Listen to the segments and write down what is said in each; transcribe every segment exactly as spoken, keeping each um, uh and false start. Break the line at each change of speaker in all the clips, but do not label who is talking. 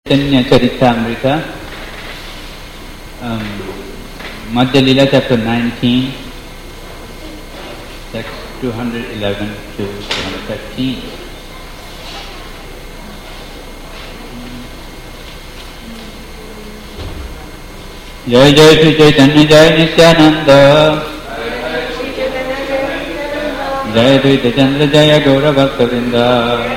Chaitanya Charitamrita, um, Madhya Lila chapter nineteen, text two hundred eleven to two hundred thirteen. Jai Jai Shri Chaitanya Jai Nityananda, Jai Advaita Chandra Jaya Gaura Bhakta Vrinda,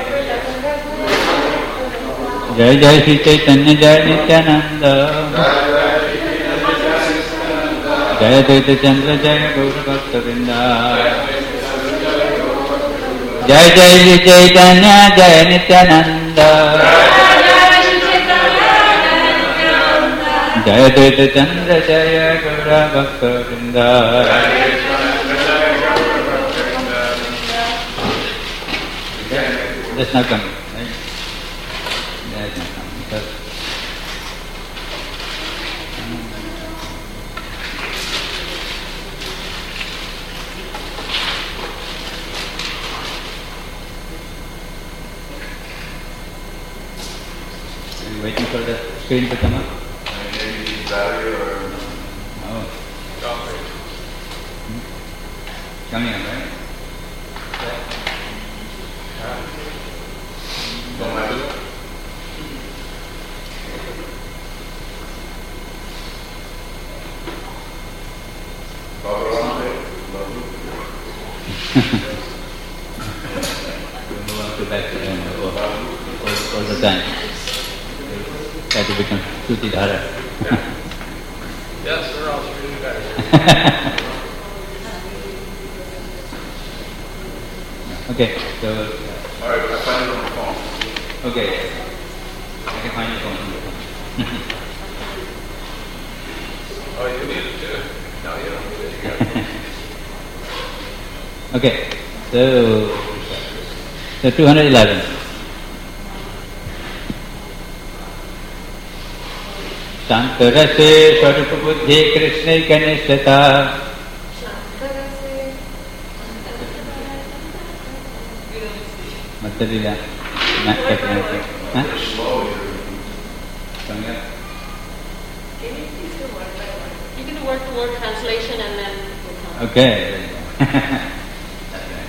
Jai Jai Shri Chaitanya Jai Nityananda, Jai Advaita Chandra Jaya Gaura Bhakta Vrinda, Jai Jai Shri Chaitanya Jai Nityananda, Jai Advaita Chandra Jaya Gaura Bhakta Vrinda. That's not coming, right? That's not coming. Because are you waiting for the screen to come up?
Maybe battery or
Oh.
coffee.
Hmm? Coming up, right?
Don't mind it? Barbara, love you.
We move on to back to them all, all, all the time. Try to become Shruti Dhara.
Yes, sir, I'll screw you better.
Okay, so
All right, I find it on the phone.
okay, I can find your phone.
Oh, you need it too. No, you don't need it. You got it.
Okay, so so two hundred eleven. Shantarase Swarupa Buddhi Krishna Kanishata. Madhya not technically. Huh?
Slow here.
Coming up.
Can you please do word by word? You can do word to word translation and then we'll come.
Okay. That's right.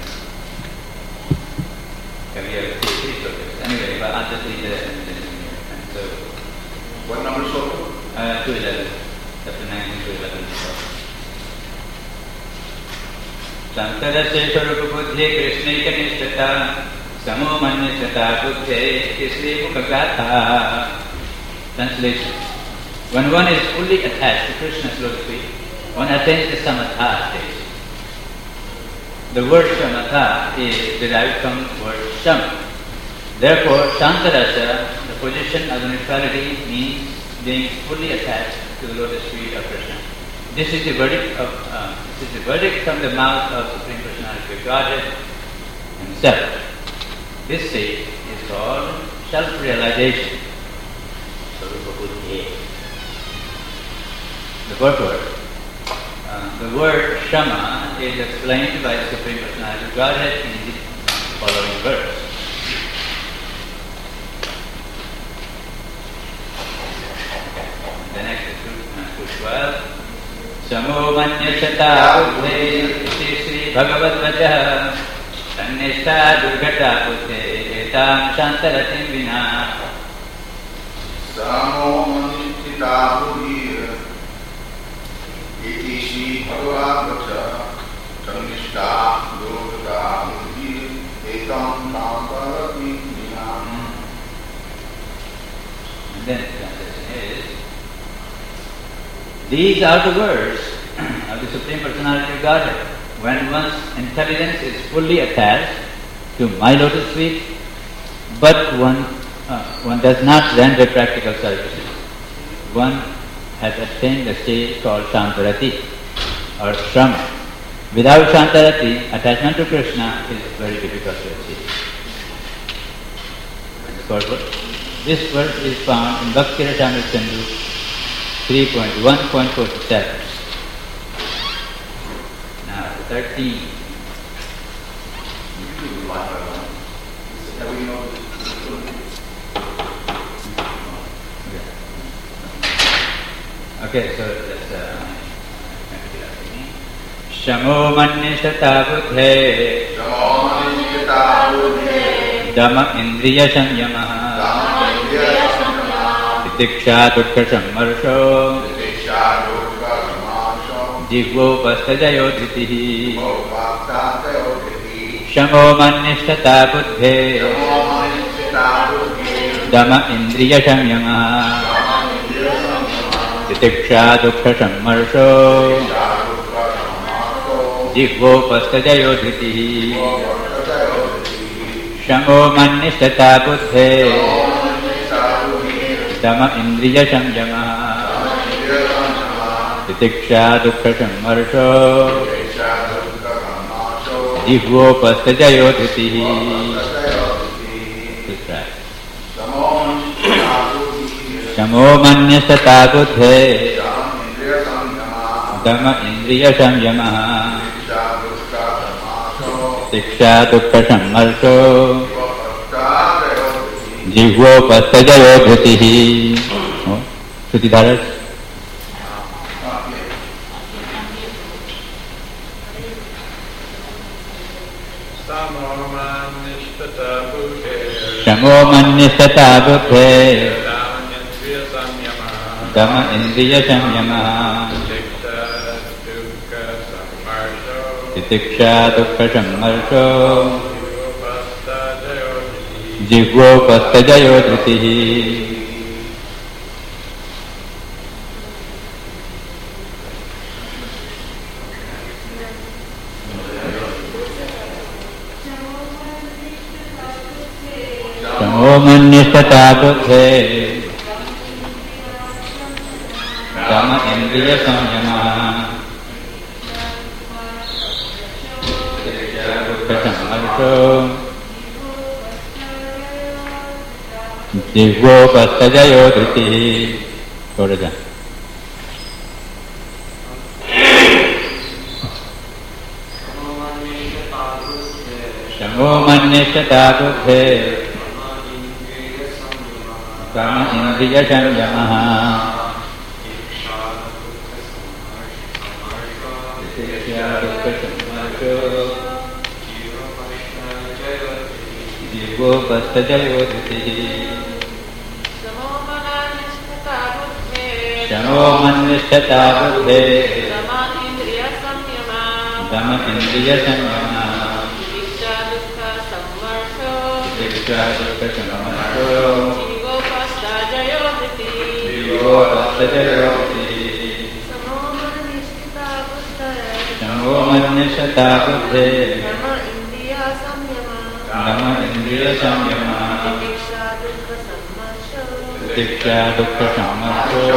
Okay, we have three, three slokas. Anyway, but I'll just read the and so
What number is it?
uh, two eleven, chapter nineteen to eleven. Santarase Swarupa Buddhi Krishna Kanishata Samo Manyasata Buddhi Isri Mukhagatha. Translation. When one is fully attached to Krishna's lotus feet, one attains the samatha stage. The word samatha is derived from the word sham. Therefore, Shantarasa, the position of the neutrality, means being fully attached to the lotus feet of Krishna. This is the verdict of uh, this is the verdict from the mouth of Supreme Personality of Godhead Himself. This state is called self-realization. Swarupa Buddhi. The purport. Uh, the word Shama is explained by the Supreme Personality of Godhead in the following verse. The next is two twelve. Samo manyasata buddhe iti Sri Bhagavad Vajah Sannishta durgata buddhe etam shantaratim vina.
Samo manitita buddhir iti Sri Bhagavad Vajah Sannishta durgata buddhir etam shantaratim vinam.
And then the translation is, these are the words of the Supreme Personality of Godhead. When one's intelligence is fully attached to my lotus feet, but one uh, one does not render practical services, one has attained the state called Shantarati or Shrama. Without Shantarati, attachment to Krishna is very difficult to achieve. This verse is found in Bhakti Rasamrita Sindhu three point one point forty-seven. Now, thirteen.
You can do it line by line. That way you know
Okay, so that's uh, Shamo Mannishata Buddhe Dhamma Indriya Samyamaha Diksha Dukkha Sammarsho Jivvo Pastajayo Dhitihi Shamo Mannishata Buddhe Dhamma Indriya Samyamaha Diksha Dukkha Sammarsho Jivvo Pastajayo Dhitihi Shamo Mannishata Buddhe Dhamma Indriya Samyamaha Diksha Dukkha Sammarsho Jivvo Pastajayo Dhitihi. Shamo Mannishata Buddhe Dhamma Indriya Samyamaha Diksha Dukkha Sammarsho Jivvo Pastajayo Dhitihi. Shruti Dharas. Shamo Mannishata Buddhe Dhamma Indriya Samyamaha Diksha Dukkha Sammarsho Jivvo Pastajayo Dhitihi. Shamo Mannishata Buddhe Dhamma Indriya Samyamaha Diksha Dukkha Sammarsho Jivvo Pastajayo Dhitihi. Goraja. Shamo Mannishata Buddhe Dhamma Indriya Samyamaha Diksha Dukkha Sammarsho Jivvo Pastajayo Dhitihi. Shamo Mannishata Buddhe Dhamma Indriya Samyamaha Diksha Dukkha Sammarsho Jivvo Pastajayo Dhitihi. Shamo Mannishata Buddhe Dhamma Indriya Samyamaha Diksha Dukkha Sammarsho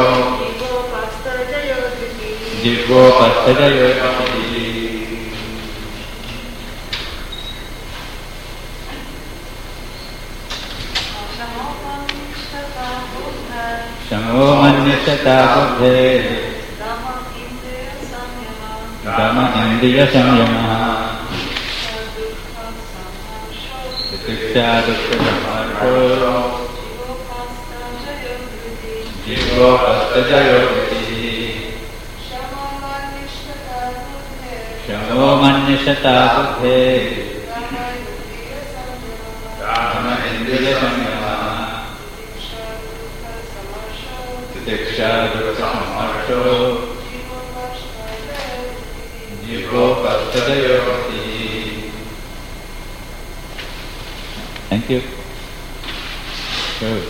Jivvo Pastajayo Dhitihi. Shamo Mannishata Buddhe Dhamma Indriya Samyamaha Diksha Dukkha Sammarsho Jivvo Pastajayo Dhitihi. Shamo Mannishata Buddhe Dhamma Indriya Samyamaha Diksha Dukkha Sammarsho Jivvo Pastajayo Dhitihi. Thank you. Good.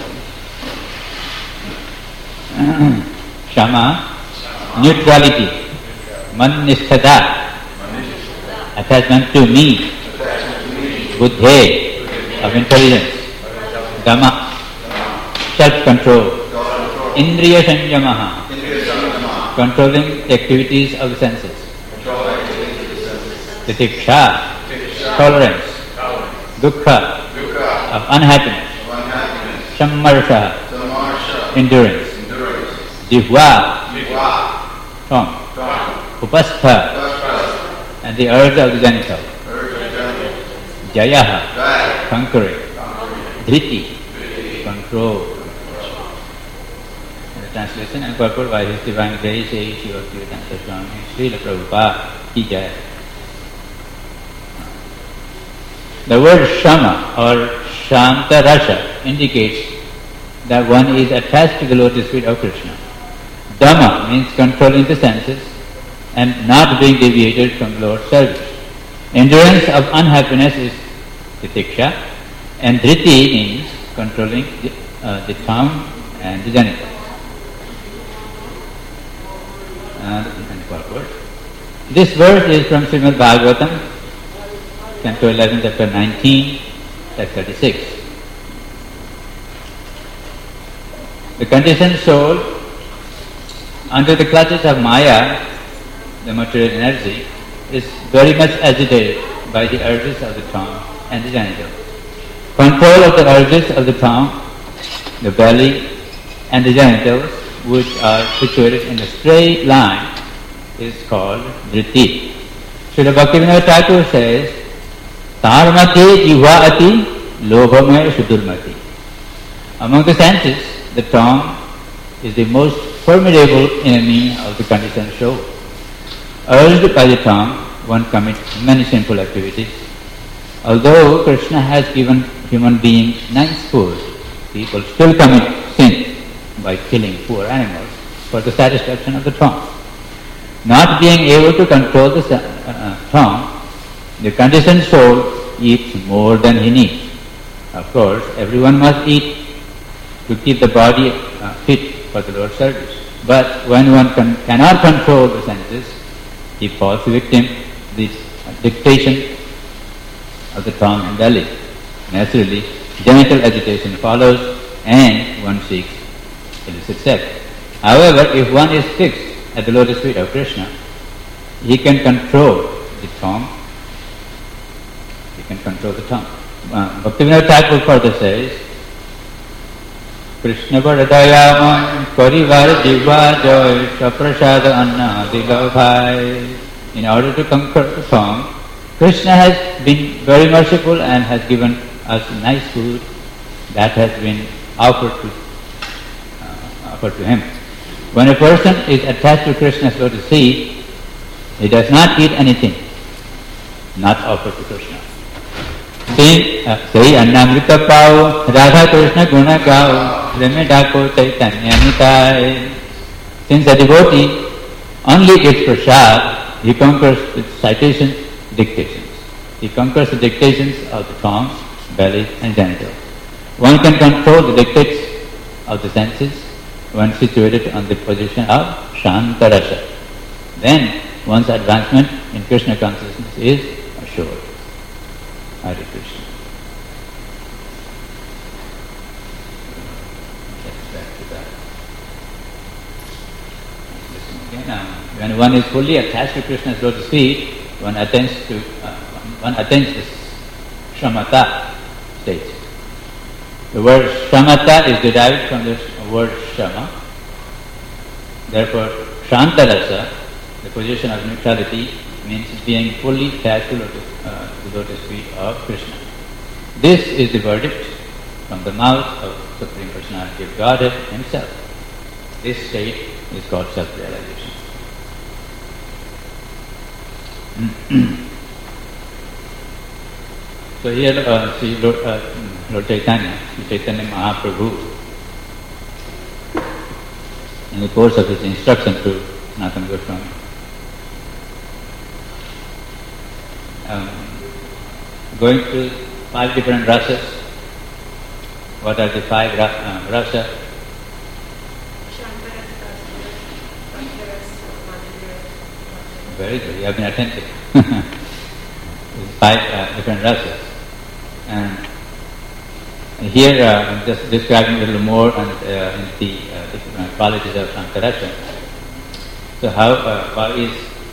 Shama, neutrality. Mannishthata, attachment to me. Buddhe, of intelligence. Dhamma, self-control. Indriya Samyamaha, controlling the activities of the senses. Titiksha, tolerance. Dukkha, of unhappiness. Sammarsha, endurance. Jivva, tongue. Upastha, and the urge of the genital. Jayaha, conquering. Dhriti, control. translation and purport by His Divine Grace, A. Shiva Bhaktivedanta Swami, Srila Prabhupada ki jai. The word Shama or Shanta Rasha indicates that one is attached to the lotus feet of Krishna. Dhamma means controlling the senses and not being deviated from Lord's service. Endurance of unhappiness is titiksha, and dhriti means controlling the, uh, the tongue and the genitals. Uh, this verse is from Srimad Bhagavatam, Canto eleven, chapter nineteen, text thirty-six. The conditioned soul, under the clutches of Maya, the material energy, is very much agitated by the urges of the tongue and the genitals. Control of the urges of the tongue, the belly, and the genitals, which are situated in a straight line, is called dhriti. Srila Bhaktivinoda Thakur says, Tarmati jiva ati lobhamaya sudurmati. Among the senses, the tongue is the most formidable enemy of the conditioned soul. Urged by the tongue, one commits many sinful activities. Although Krishna has given human beings nice food, people still commit sin by killing poor animals for the satisfaction of the tongue. Not being able to control the uh, tongue, the conditioned soul eats more than he needs. Of course, everyone must eat to keep the body uh, fit for the Lord's service. But when one can, cannot control the senses, he falls victim to the dictation of the tongue and belly. Naturally, genital agitation follows and one seeks illicit sex. However, if one is fixed at the lotus feet of Krishna, he can control the tongue. He can control the tongue. Uh, Bhaktivinoda Thakur further says, Krishna Varadayama Parivar Jiva Joy Saprasad Anna Dilabhai. In order to conquer the tongue, Krishna has been very merciful and has given us nice food that has been offered to uh, offered to him. When a person is attached to Krishna's lotus feet, he does not eat anything not offered to Krishna. Say Annamrita Pao, Radha Krishna Guna Gao, Reme Dako Chaitanya Nitai. Since a devotee only eats prasad, he conquers the citations, dictations. He conquers the dictations of the tongue, belly and genitals. One can control the dictates of the senses when situated on the position of Shantarasa. Then one's advancement in Krishna consciousness is assured. Hare Krishna. Let's back to that. Listen again. Um, when one is fully attached to Krishna's lotus feet, one attains to uh, one attains this shamatha state. The word shamatha is derived from this word shama. Therefore, shantarasa, the position of neutrality, means being fully attached to lotus, uh, the lotus feet of Krishna. This is the verdict from the mouth of Supreme Personality of Godhead Himself. This state is called self-realization. So here, uh, see Lord, uh, Lord Chaitanya, Chaitanya Mahaprabhu, in the course of his instruction to Sanatana Goswami, um, going through five different rasas. What are the five ra- uh, rasa? Very good, you have been attentive. Five uh, different rasas. And here uh, I'm just describing a little more on uh, in the uh, different qualities of Shantarasa. So how, uh, how is,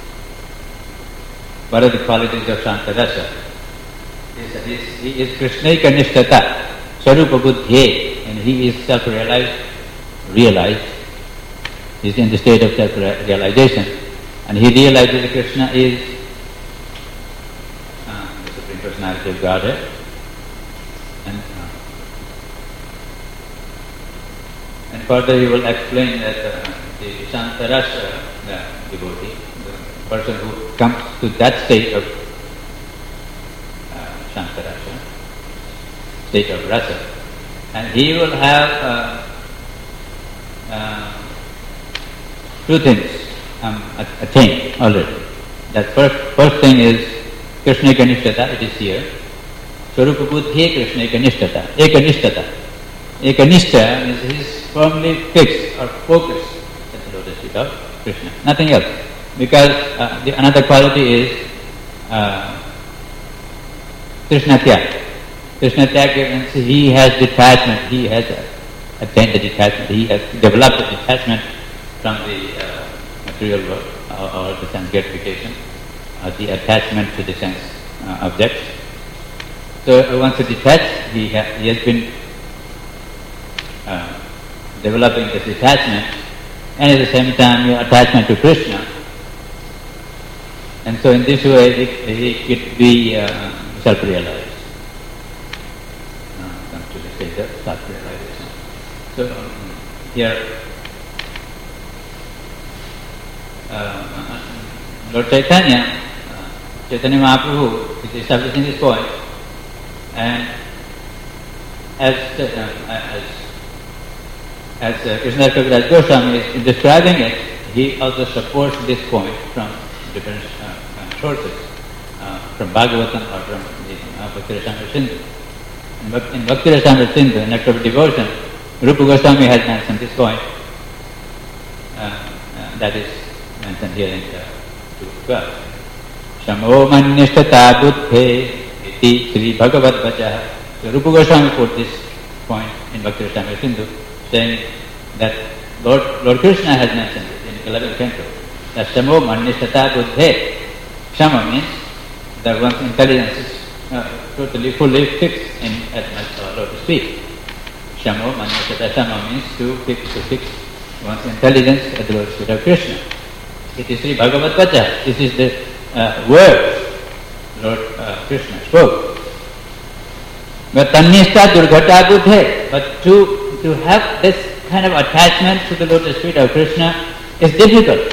what are the qualities of Shantarasa? He is, he is Krishnaika Nishtata, Sarupa Buddhye, and he is self-realized, realized. He is in the state of self-realization, and he realizes that Krishna is uh, the Supreme Personality of Godhead, and, uh, And further he will explain that uh, the Shantarasa, the devotee, the person who comes to that state of uh, Shantarasa, state of rasa, and he will have uh, uh, two things um, attained already. That first, first thing is Krishna Kanishtata, it is here. Swarupa Buddhi Krishna Kanishtata, Ekanishtata. Ekanishta means he is firmly fixed or focused at the lotus feet of Krishna, nothing else. Because uh, the another quality is uh, Krishna Tyag. Krishna Tyag means he has detachment, he has attained the detachment, he has developed the detachment from the uh, material world or, or the sense gratification, or the attachment to the sense uh, objects. So uh, once he detached, he, ha- he has been uh, developing this detachment, and at the same time your attachment to Krishna. And so in this way he, he could be uh, self-realized. Uh, comes to the stage of self-realization. So um, here uh, Lord Chaitanya, uh, Chaitanya Mahaprabhu is establishing this point, and as uh, as as uh, Krishna Kaviraj Goswami is describing it, he also supports this point from different uh, uh, sources, uh, from Bhagavatam or from the uh, Bhakti Rasamrita Sindhu. In, Bhak- in Bhakti Rasamrita Sindhu, in Nectar of Devotion, Rupa Goswami has mentioned this point. Uh, uh, that is mentioned here in the two twelve. Shamo mannishtata buddhe iti Sri Bhagavad Vachah. So Rupa Goswami put this point in Bhakti Rasamrita Sindhu, saying that Lord, Lord Krishna has mentioned it in eleventh canto. That Shamo mannishtata buddhe. Shama means that one's intelligence is uh, totally, fully fixed in at uh, lotus feet. Shamo mannishtata. Shama means to fix, to fix one's intelligence at the lotus feet of Krishna. It is Sri Bhagavad Vacha. This is the uh, word Lord uh, Krishna spoke. But tannishta durghata buddhe. But to to have this kind of attachment to the lotus feet of Krishna is difficult.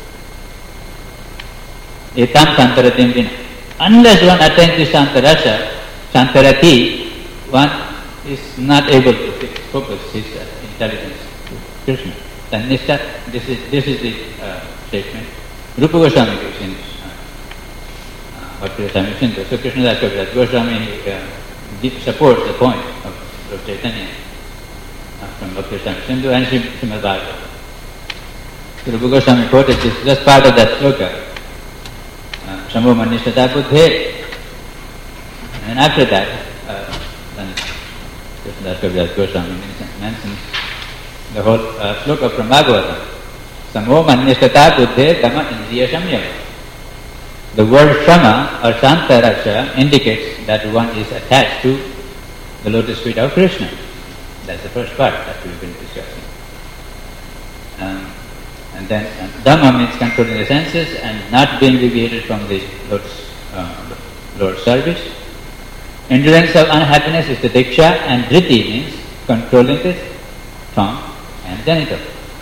Etam santaratim vina. Unless one attains the santarasa, santarati, one is not able to fix, focus his uh, intelligence to Krishna. Tannishta, this is this is the uh, statement Rupa Goswami gives in uh, Bhakti Rasamrita Sindhu. So Krishna Das Kaviraj Goswami uh, supports the point of Lord Chaitanya uh, from Bhakti Rasamrita Sindhu and Srimad Bhagavatam. So Rupa Goswami quoted this just part of that sloka. Shambhu Mannishtata Buddhe. And after that, uh, then Krishna Das Kaviraj Goswami mentions the whole uh, sloka from Bhagavatam. Samo Mannishtata Buddhe Dhamma Indriya Samyama. The word Shama or Santarasa indicates that one is attached to the lotus feet of Krishna. That's the first part that we've been discussing. Um, And then uh, Dhamma means controlling the senses and not being deviated from the Lord's, uh, Lord's service. Endurance of unhappiness is the diksha, and dhriti means controlling the tongue and genital.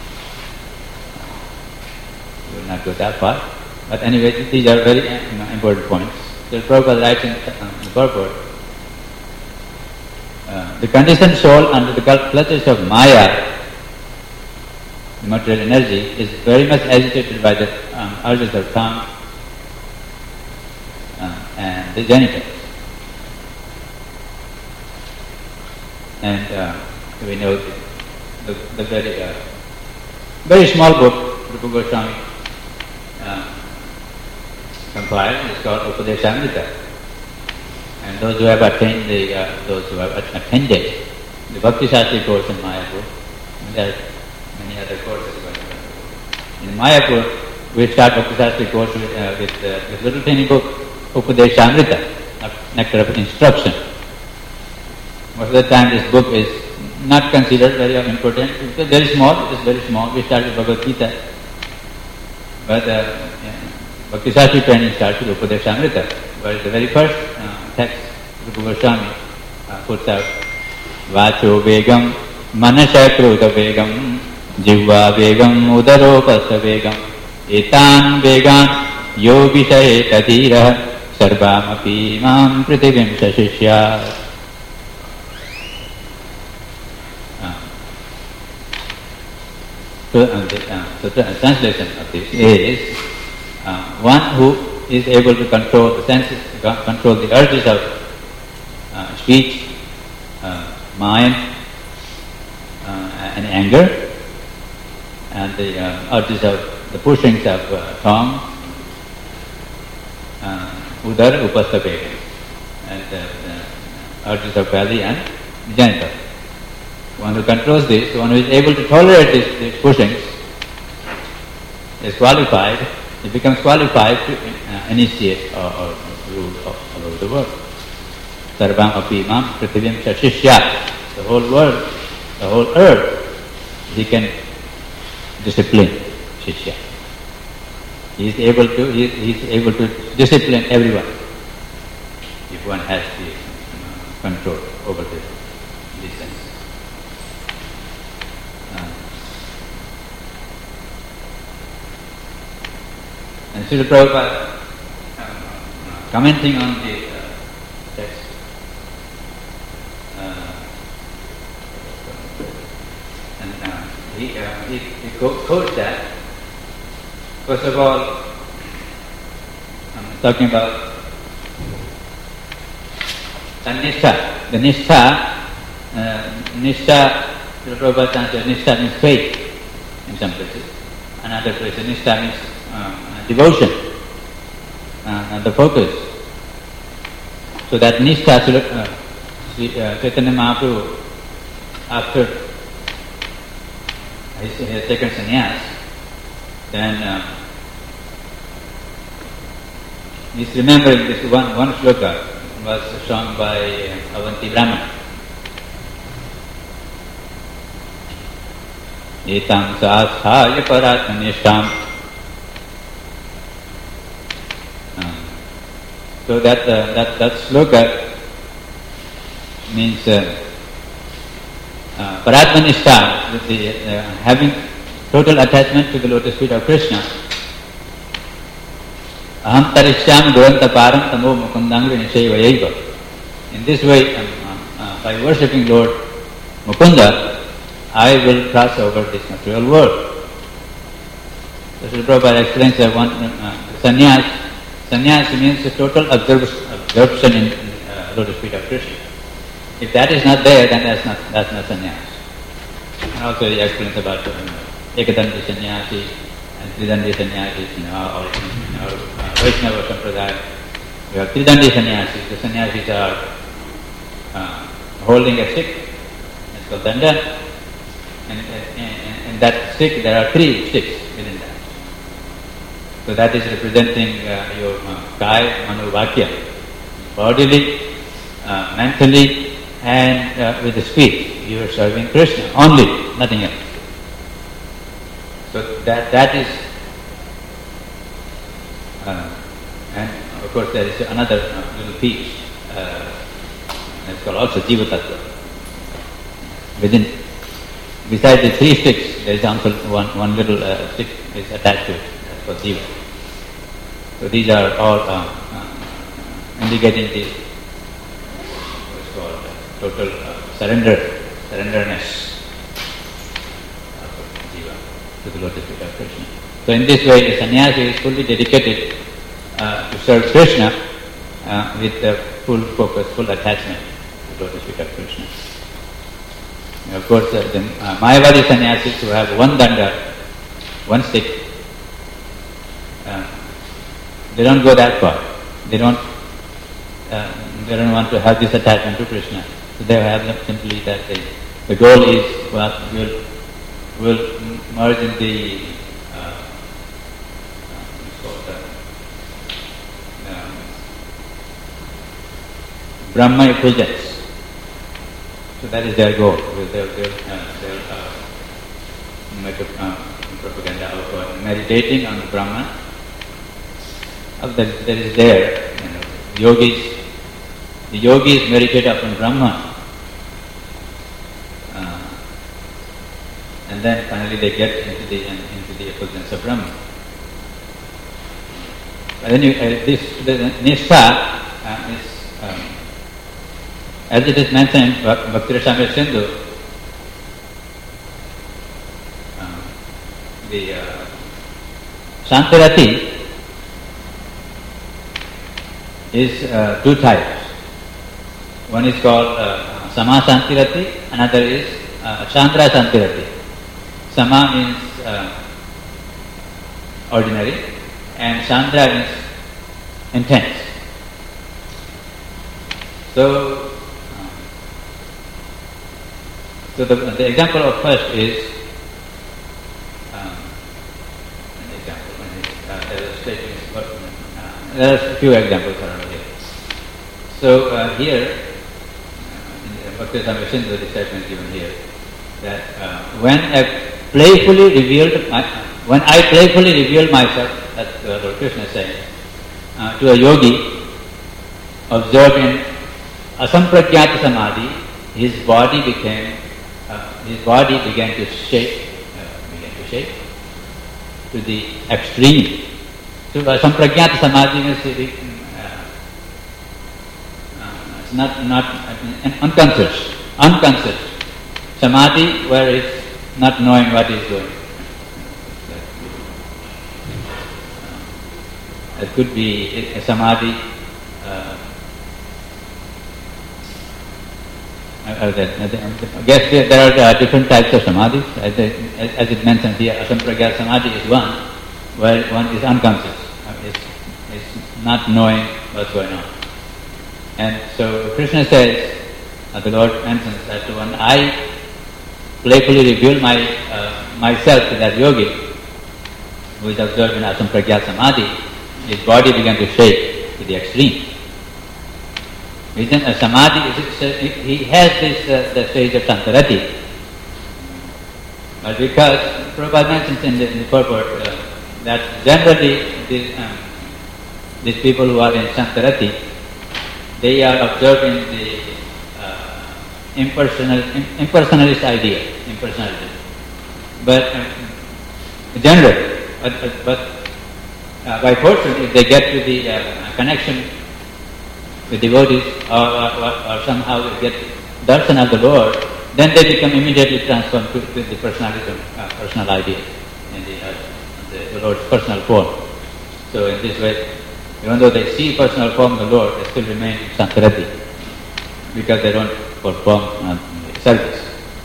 We will not go that far, but anyway, these are very uh, important points. So Prabhupada writes in uh, the purport, uh, the conditioned soul under the clutches of Maya, the material energy, is very much agitated by the um, urges of tongue uh, and the genitals. And uh, we know the, the, the very uh, very small book Rupa Goswami uh, compiled is called Upadeshamrita. And those who have attained the uh, those who have attended the Bhakti Shastri course in Mayapur, there many other courses. In Mayapur, we start Bhakti Shastri course with, uh, with uh, this little tiny book, Upadeshamrita, nectar of instruction. Most of the time this book is not considered very important. It's very small, it is very small. We start with Bhagavad Gita. But uh, yeah, Bhakti Shastri training starts with Upadeshamrita, where the very first uh, text, Rupa Goswami uh, puts out Vacho Vegam manasya krodha vegam, jivva vegam, udaropasa vegam, etan vegan yogishaye tadira, sarvamapi mam prithivim sashishya. So, uh, the, uh, so the translation of this is uh, one who is able to control the senses, control the urges of uh, speech, uh, mind, uh, and anger, and the uh, urges of the pushings of uh, tongue, uh, udar, upastha vegam, and uh, the urges of belly and genital. One who controls this, one who is able to tolerate these, these pushings, is qualified, he becomes qualified to uh, initiate or, or rule all over the world. Sarvam api imam prithivim shashishya. The whole world, the whole earth, he can discipline shishya. He is able to, he, he is able to discipline everyone if one has the uh, control over the, these things. And Srila Prabhupada, uh, commenting on the uh, text, uh, and uh, he, uh, he, he quotes that. First of all, I'm talking about the nishtha. The nishtha, uh, nishtha, Srila Prabhupada translates nishtha means faith in some places. Another place, nishtha means um, devotion, uh, and the focus. So that nishtha, uh, uh, Chaitanya Mahaprabhu, after he has taken sannyas, then uh, he's remembering this one, one shloka was sung by uh, Avanti Brahman. Etam sāsthāya paratmanishtam. So that uh, that that sloka means uh, uh, paratmanishta, the, uh, having total attachment to the lotus feet of Krishna. Aham tarishyami duranta param tamo mukundangri nishayvayaiva. In this way, um, uh, by worshipping Lord Mukunda, I will cross over this material world. So Srila Prabhupada explains that one uh, sannyas. Sannyas means a total absorption in uh, lotus feet of Krishna. If that is not there, then that's not that's not sannyas. And also he explains about uh, ekadandi sannyasi and tridandi sannyasis, you know, or you know, uh, Vaishnava Sampradaya. We have tridandi sannyasis. The sannyasis are uh, holding a stick. It's called danda. And in that stick, there are three sticks within that. So that is representing uh, your uh, kaya, mano, vakya, bodily, uh, mentally, and uh, with the speech. You are serving Krishna only, nothing else. So that that is, uh, and of course there is another uh, little piece. Uh, it's called also Jiva Tattva. Within, beside the three sticks, there is also one one little uh, stick is attached to it. That's called Jiva. So these are all uh, uh, indicating the what's called uh, total uh, surrender, surrenderness of Jiva to the lotus feet of Krishna. So in this way, the sannyasi is fully dedicated uh, to serve Krishna uh, with uh, full focus, full attachment to the lotus feet of Krishna. And of course, uh, the uh, Mayavadi sannyasis who have one danda, one stick, uh, they don't go that far. They don't. Uh, they don't want to have this attachment to Krishna. So they have simply that they, the goal is well, we'll will merge in the uh, uh, uh, Brahma effulgence. So that is their goal. They'll, they'll, uh, they'll uh, make a uh, propaganda of uh, meditating on the Brahman. That, that is there. You know, yogis, the yogis meditate upon Brahman. Uh, and then finally they get into the into the effulgence of Brahman. And then you, uh, this the nishtha uh, is, um, as it is mentioned in Bhakti Rasamrita Sindhu, uh, the uh, Shantirati is uh, two types. One is called uh, Sama Shantirati, another is uh, Chandra Shantirati. Sama means uh, ordinary, and Chandra means intense. So, uh, so the, the example of first is um, an example. Uh, there is stating, uh, there are a few examples around here. So uh, here, uh, in Bhakti Rasamrita Sindhu, the statement is given here that uh, when I playfully revealed, my, when I playfully revealed myself, that's uh, Lord Krishna is saying, uh, to a yogi observed in asampragyata samadhi, his body became, uh, his body began to shake, uh, began to shake to the extreme. So asampragyata samadhi means the, uh, uh, it's not not uh, unconscious, unconscious samadhi where it's not knowing what is doing. It could be a samadhi. Uh, uh, I guess there, there are uh, different types of samadhis. As, as, as it mentioned here, asampragyata samadhi is one where one is unconscious, uh, is, is not knowing what's going on. And so Krishna says, uh, the Lord mentions that when I playfully reveal my uh, myself to that yogi who is observed in asampragyata samadhi, his body began to shake to the extreme. Isn't a samadhi? He has this uh, the stage of Shantirati, but because Prabhupada mentions in the, in the purport uh, that generally these, um, these people who are in Shantirati, they are observing the uh, impersonal impersonalist idea, impersonality. But um, generally, but, but, but Uh, by fortune, if they get to the uh, connection with devotees or, or, or somehow get darshan of the Lord, then they become immediately transformed to, to the personalism, uh, personal idea in the, uh, the Lord's personal form. So in this way, even though they see personal form of the Lord, they still remain Shantirati because they don't perform uh, service.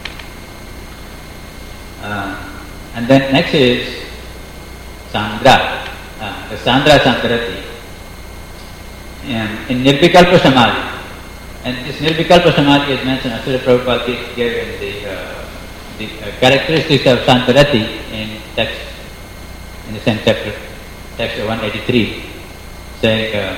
Uh, and then next is Chandra. Uh, the Chandra Shantirati um, in Nirvikalpa Samadhi. And this Nirvikalpa Samadhi is mentioned, Asura Prabhupada gave in the, uh, the uh, characteristics of Shantirati in text, in the same chapter, text one eighty-three, saying, uh,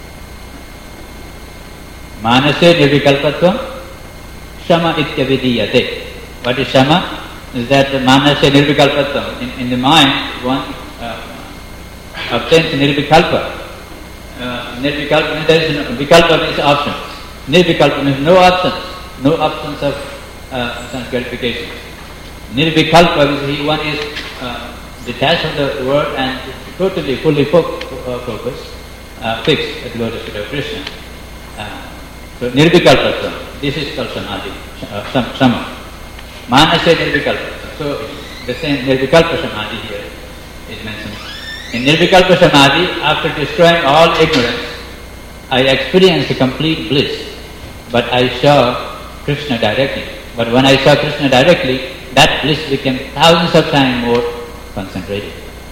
Manase Nirvikalpatvam Shama Ityavidiyate. What is Shama? Is that Manase Nirvikalpatvam. In, in the mind, one uh, obtains nirvikalpa. Uh, nirvikalpa, there is no, vikalpa means options. Nirvikalpa means no options, no options of uh, sense gratification. Nirvikalpa means he, one is uh, detached from the world and totally, fully fo- uh, focused, uh, fixed at the lotus feet of Krishna. Uh, so nirvikalpa, this is called samadhi, uh, sama. Manase nirvikalpa. So the same nirvikalpa samadhi here is mentioned. In Nirvikalpa Samadhi, after destroying all ignorance, I experienced complete bliss, but I saw Krishna directly. But when I saw Krishna directly, that bliss became thousands of times more concentrated.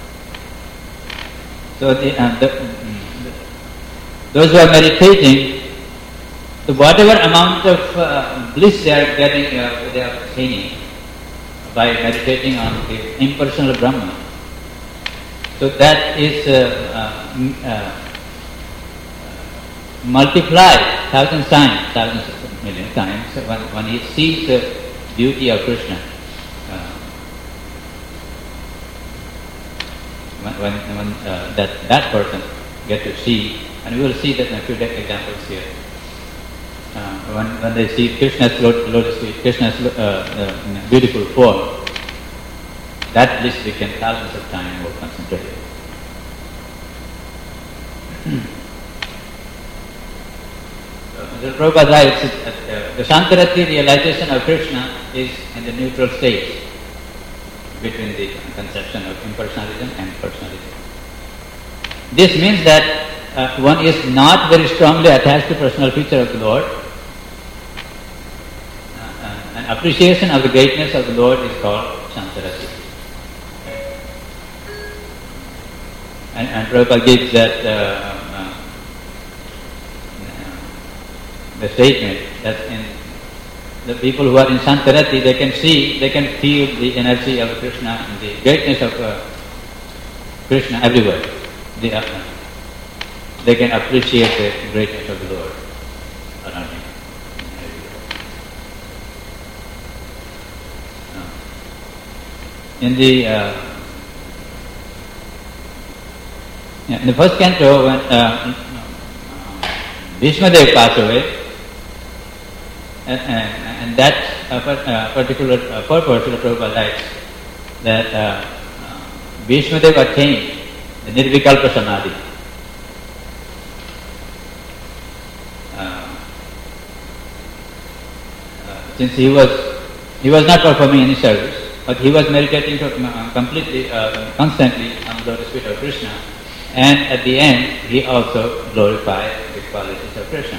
So the, uh, the, the, those who are meditating, the whatever amount of uh, bliss they are getting, uh, they are obtaining by meditating on the impersonal Brahman, so that is uh, uh, uh, multiplied thousands times, thousands of million times. So when, when he sees the beauty of Krishna, uh, when, when, when uh, that, that person get to see, and we will see that in a few examples here. Uh, when, when they see Krishna's lotus feet, Krishna's uh, uh, beautiful form, that bliss became thousands of times more concentrated. The Prabhupada writes that uh, the Shantarati realization of Krishna is in the neutral stage between the conception of impersonalism and personalism. This means that uh, one is not very strongly attached to personal feature of the Lord. Uh, uh, an appreciation of the greatness of the Lord is called Shantarati. And, and Prabhupada gives that uh, the statement that in the people who are in Shantarati, they can see, they can feel the energy of Krishna and the greatness of uh, Krishna everywhere. They, uh, they can appreciate the greatness of the Lord around him. Uh, in the uh, yeah, in the first canto, when uh, Bhishmadev passed away, And, and, and that uh, uh, particular uh, purport of Prabhupada writes that uh, uh, Bhishmadev attained the Nirvikalpa Samadhi. Uh, uh, since he was he was not performing any service, but he was meditating to, uh, completely, uh, constantly on the lotus feet of Krishna, and at the end he also glorified the qualities of Krishna.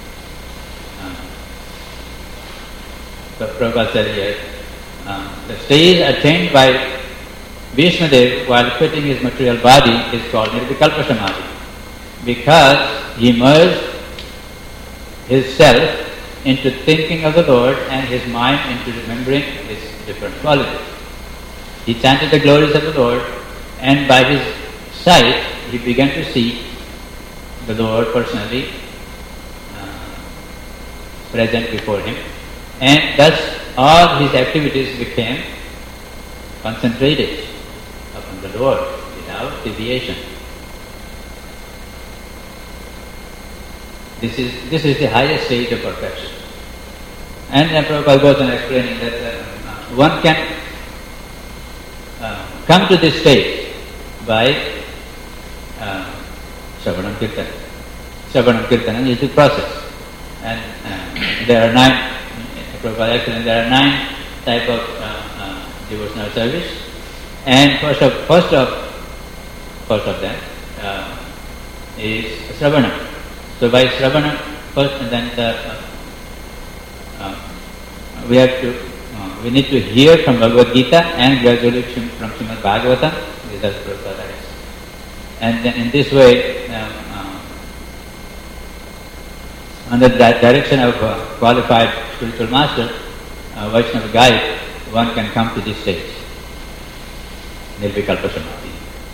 So Prabhupada said here, uh, the stage attained by Bhishmadev while quitting his material body is called Nirvikalpa Samadhi, because he merged his self into thinking of the Lord and his mind into remembering his different qualities. He chanted the glories of the Lord, and by his sight he began to see the Lord personally uh, present before him. And thus all his activities became concentrated upon the Lord without deviation. This is this is the highest stage of perfection. And then Prabhupada goes on explaining that uh, one can uh, come to this stage by uh, Shravanam Kirtana. Shravanam Kirtana is the process. And uh, there are nine Prabhupada explained there are nine type of uh, uh, devotional service, and first of first of first of them uh, is Shravanam. So by Shravanam first, and then the, uh, uh, we have to uh, we need to hear from Bhagavad Gita and gradually from Srimad Bhagavatam. This is Prabhupada writes. And then in this way, um, uh, under the direction of uh, qualified spiritual master, uh, Vaishnava guide, one can come to this stage, Nirvikalpa Samadhi.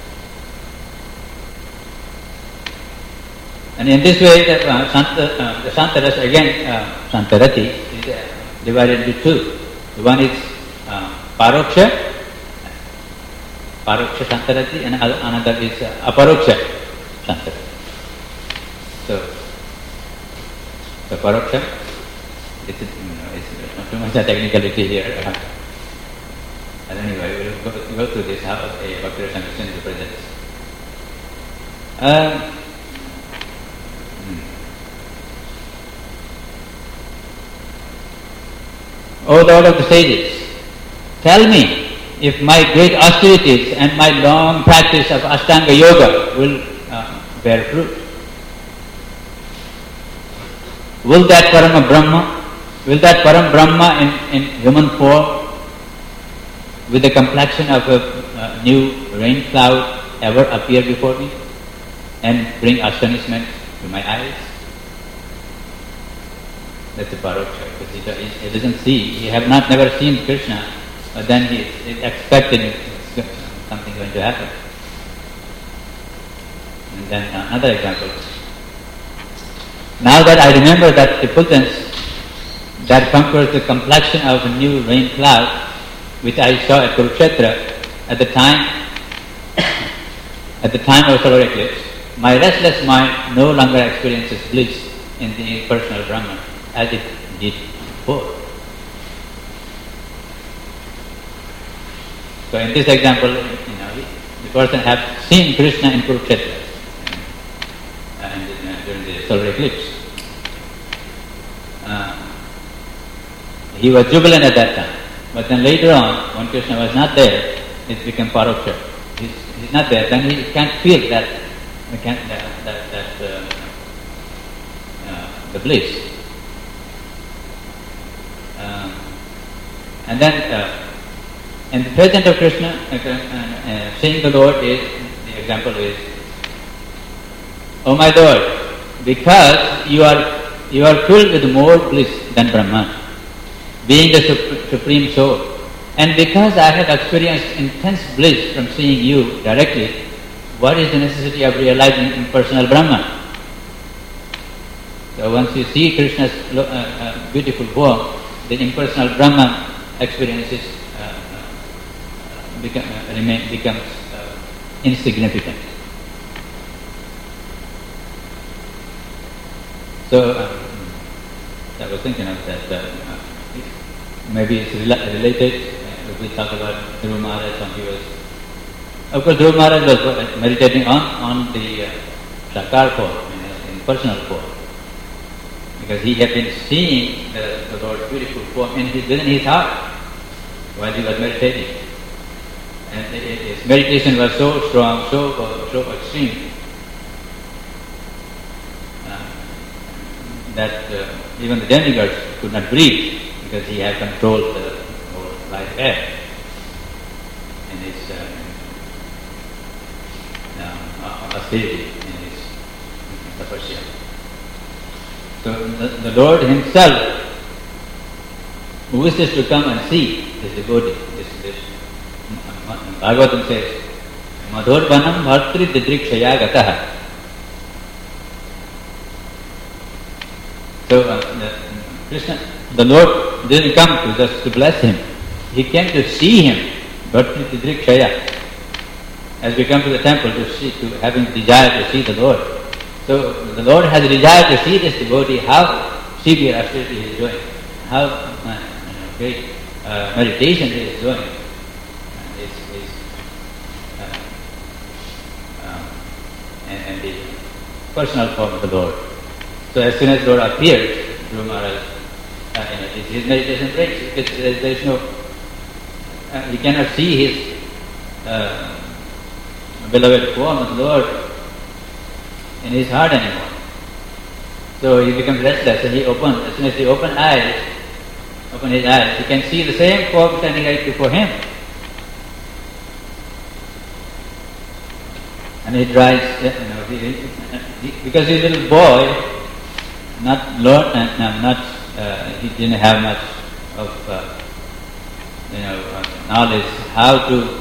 And in this way, the, uh, Santa, uh, the Shantaras, again, uh, Shantarati is uh, divided into two. One is uh, Paroksha, Paroksha Shantarati, and another is uh, Aparoksha Shantarati. So, the Paroksha, It's, you know, it's not too much a technicality here. Uh, and anyway, we'll go, go through this, how a Bhakti Rasa Mission is present. Um, hmm. O Lord of the sages, tell me if my great austerities and my long practice of Ashtanga Yoga will uh, bear fruit. Will that Parama Brahma Will that Param Brahma in, in human form, with the complexion of a, a new rain cloud, ever appear before me and bring astonishment to my eyes? That's a paroksha, because he, he doesn't see, he have not never seen Krishna, but then he is expecting something going to happen. And then another example. Now that I remember that the potence that conquers the complexion of a new rain cloud, which I saw at Kurukshetra at the time at the time of solar eclipse, my restless mind no longer experiences bliss in the impersonal Brahman as it did before. So in this example, you know, the person have seen Krishna in Kurukshetra and uh, during the solar eclipse. Uh, he was jubilant at that time, but then later on, when Krishna was not there, it became paroksha. He's, he's not there, then he can't feel that, can't, that, that, that uh, uh, the bliss. Um, and then, uh, in the presence of Krishna, uh, uh, seeing the Lord is, the example is, "Oh my Lord, because you are you are filled with more bliss than Brahman, being the sup- supreme soul, and because I have experienced intense bliss from seeing you directly, what is the necessity of realizing impersonal Brahman?" So once you see Krishna's uh, uh, beautiful form, the impersonal Brahman experiences uh, uh, become, uh, remain, becomes uh, insignificant. So um, I was thinking of that. Uh, maybe it's rela- related. Uh, we talk about Dhruva Maharaj when he was. Of course, Dhruva Maharaj was meditating on on the uh, Sakar form, in, in personal form, because he had been seeing the, the Lord's beautiful form in his, within his heart while he was meditating. And his meditation was so strong, so so extreme, uh, that uh, even the demigods could not breathe, because he had controlled the whole life air in his uh, uh, austerity, in his tapasya. So the, the Lord himself who wishes to come and see his devotee, this, this Bhagavatam says, "Madhurvanam bhartri didrikshaya gataha." So uh, the, Krishna, the Lord didn't come to just to bless him. He came to see him, bhartri didrikshaya. As we come to the temple to see, to having desire to see the Lord. So the Lord has a desire to see this devotee, how severe austerity he is doing, how uh, great uh, meditation he is doing. Uh, is, is, uh, um, and, and the personal form of the Lord. So as soon as the Lord appears, Dhruva Maharaj, uh, you know, his, his meditation breaks. There is no, uh, he cannot see his uh, beloved form of the Lord in his heart anymore. So he becomes restless, and he opens, as soon as he opens eyes, open his eyes, he can see the same form standing right before him. And he tries, you know, he, he, because he's a little boy, not learn, uh, not uh, he didn't have much of uh, you know uh, knowledge how to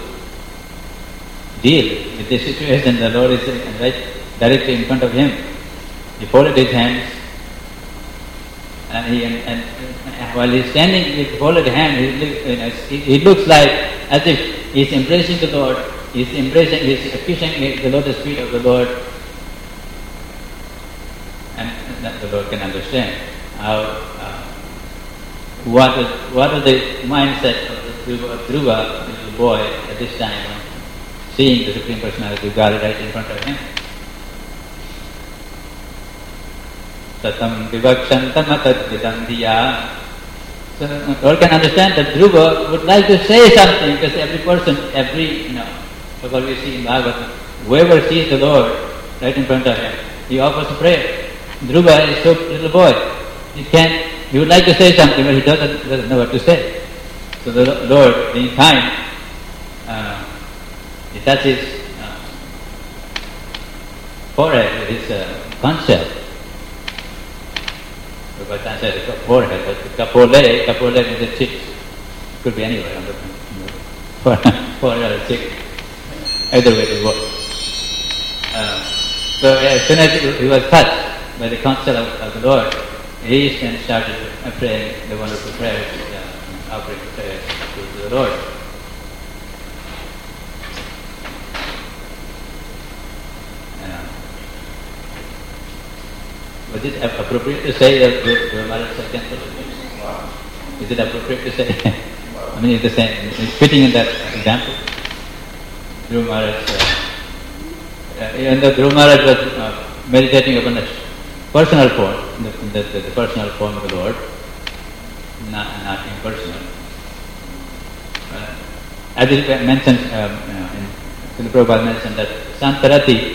deal with this situation. The Lord is right directly in front of him. He folded his hands, and he and, and, and while he's standing with folded hands, he, you know, he, he looks like as if he's embracing the Lord. He's embracing, he's kissing the lotus feet of the Lord, and that the Lord can understand how uh, what is what is the mindset of the Dhruva, Dhruva, the little boy at this time, seeing the Supreme Personality of God right in front of him. Tatam vivakshantam atadvidam diya. So one can understand that Dhruva would like to say something, because every person, every, you know, what we see in Bhagavatam, whoever sees the Lord right in front of him, he offers a prayer. Dhruva is so little boy. He can't, he would like to say something, but he doesn't, doesn't know what to say. So the Lord, being kind, uh, he touches uh, forehead with his uh, concept. But I said forehead, but kapole, kapole means the cheeks. Could be anywhere on the forehead or cheek. Either way it works. Uh, so as soon as he was touched by the counsel of, of the Lord, he then started praying the wonderful prayers, uh, offering prayers to the Lord. Uh, was it appropriate to say that the Maharaj Satyanta? Is it appropriate to say? I mean, it's the same. It's fitting in that example. Dhruva Maharaj, uh, uh, even though Dhruva Maharaj was uh, meditating upon the personal form, the, the, the, the personal form of the Lord, not, not impersonal. Uh, as it mentions, um, uh, in Srila Prabhupada mentioned that Santarati,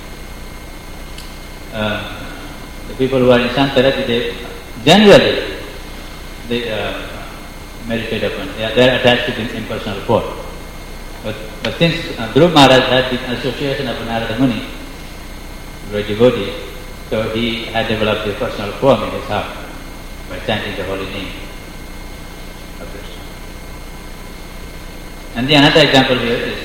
uh, the people who are in Santarati, they generally they uh, meditate upon, they are, they are attached to the impersonal form. But, but since uh, Dhruva Maharaj had the association of Narada Muni, great devotee, so he had developed the personal form in his heart by chanting the holy name of Krishna. And the another example here is